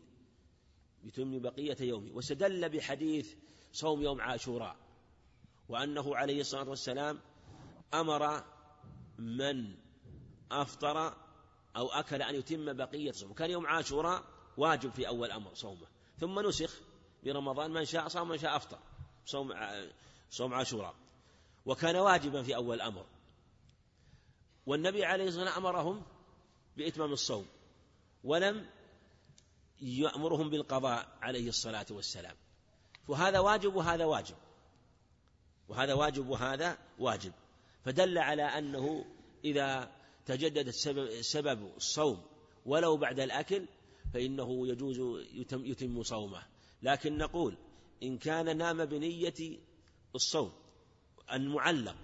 واستدل بحديث صوم يوم عاشوراء، وأنه عليه الصلاة والسلام أمر من أفطر أو أكل أن يتم بقية صومه. كان يوم عاشوراء واجب في أول أمر صومه، ثم نسخ برمضان، من شاء صام من شاء أفطر، صوم عاشوراء، وكان واجبا في أول أمر. والنبي عليه الصلاة والسلام أمرهم بإتمام الصوم، ولم يأمرهم بالقضاء عليه الصلاة والسلام، فهذا واجب وهذا واجب، وهذا واجب وهذا واجب، فدل على أنه إذا تجدد سبب الصوم ولو بعد الأكل فإنه يجوز يتم صومه. لكن نقول إن كان نام بنية الصوم المعلق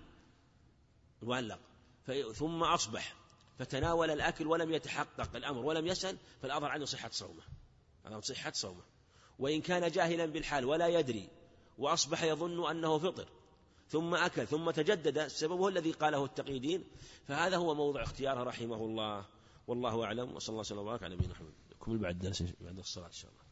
ثم أصبح فتناول الأكل ولم يتحقق الأمر ولم يسأل، فالأظهر عنه صحة صومه. وإن كان جاهلا بالحال ولا يدري وأصبح يظن أنه فطر ثم أكل ثم تجدد سببه الذي قاله التقي الدين، فهذا هو موضع اختياره رحمه الله، والله أعلم، وصلى الله وسلم وبارك على نبينا محمد. نكمل بعد الدرس بعد الصلاة إن شاء الله.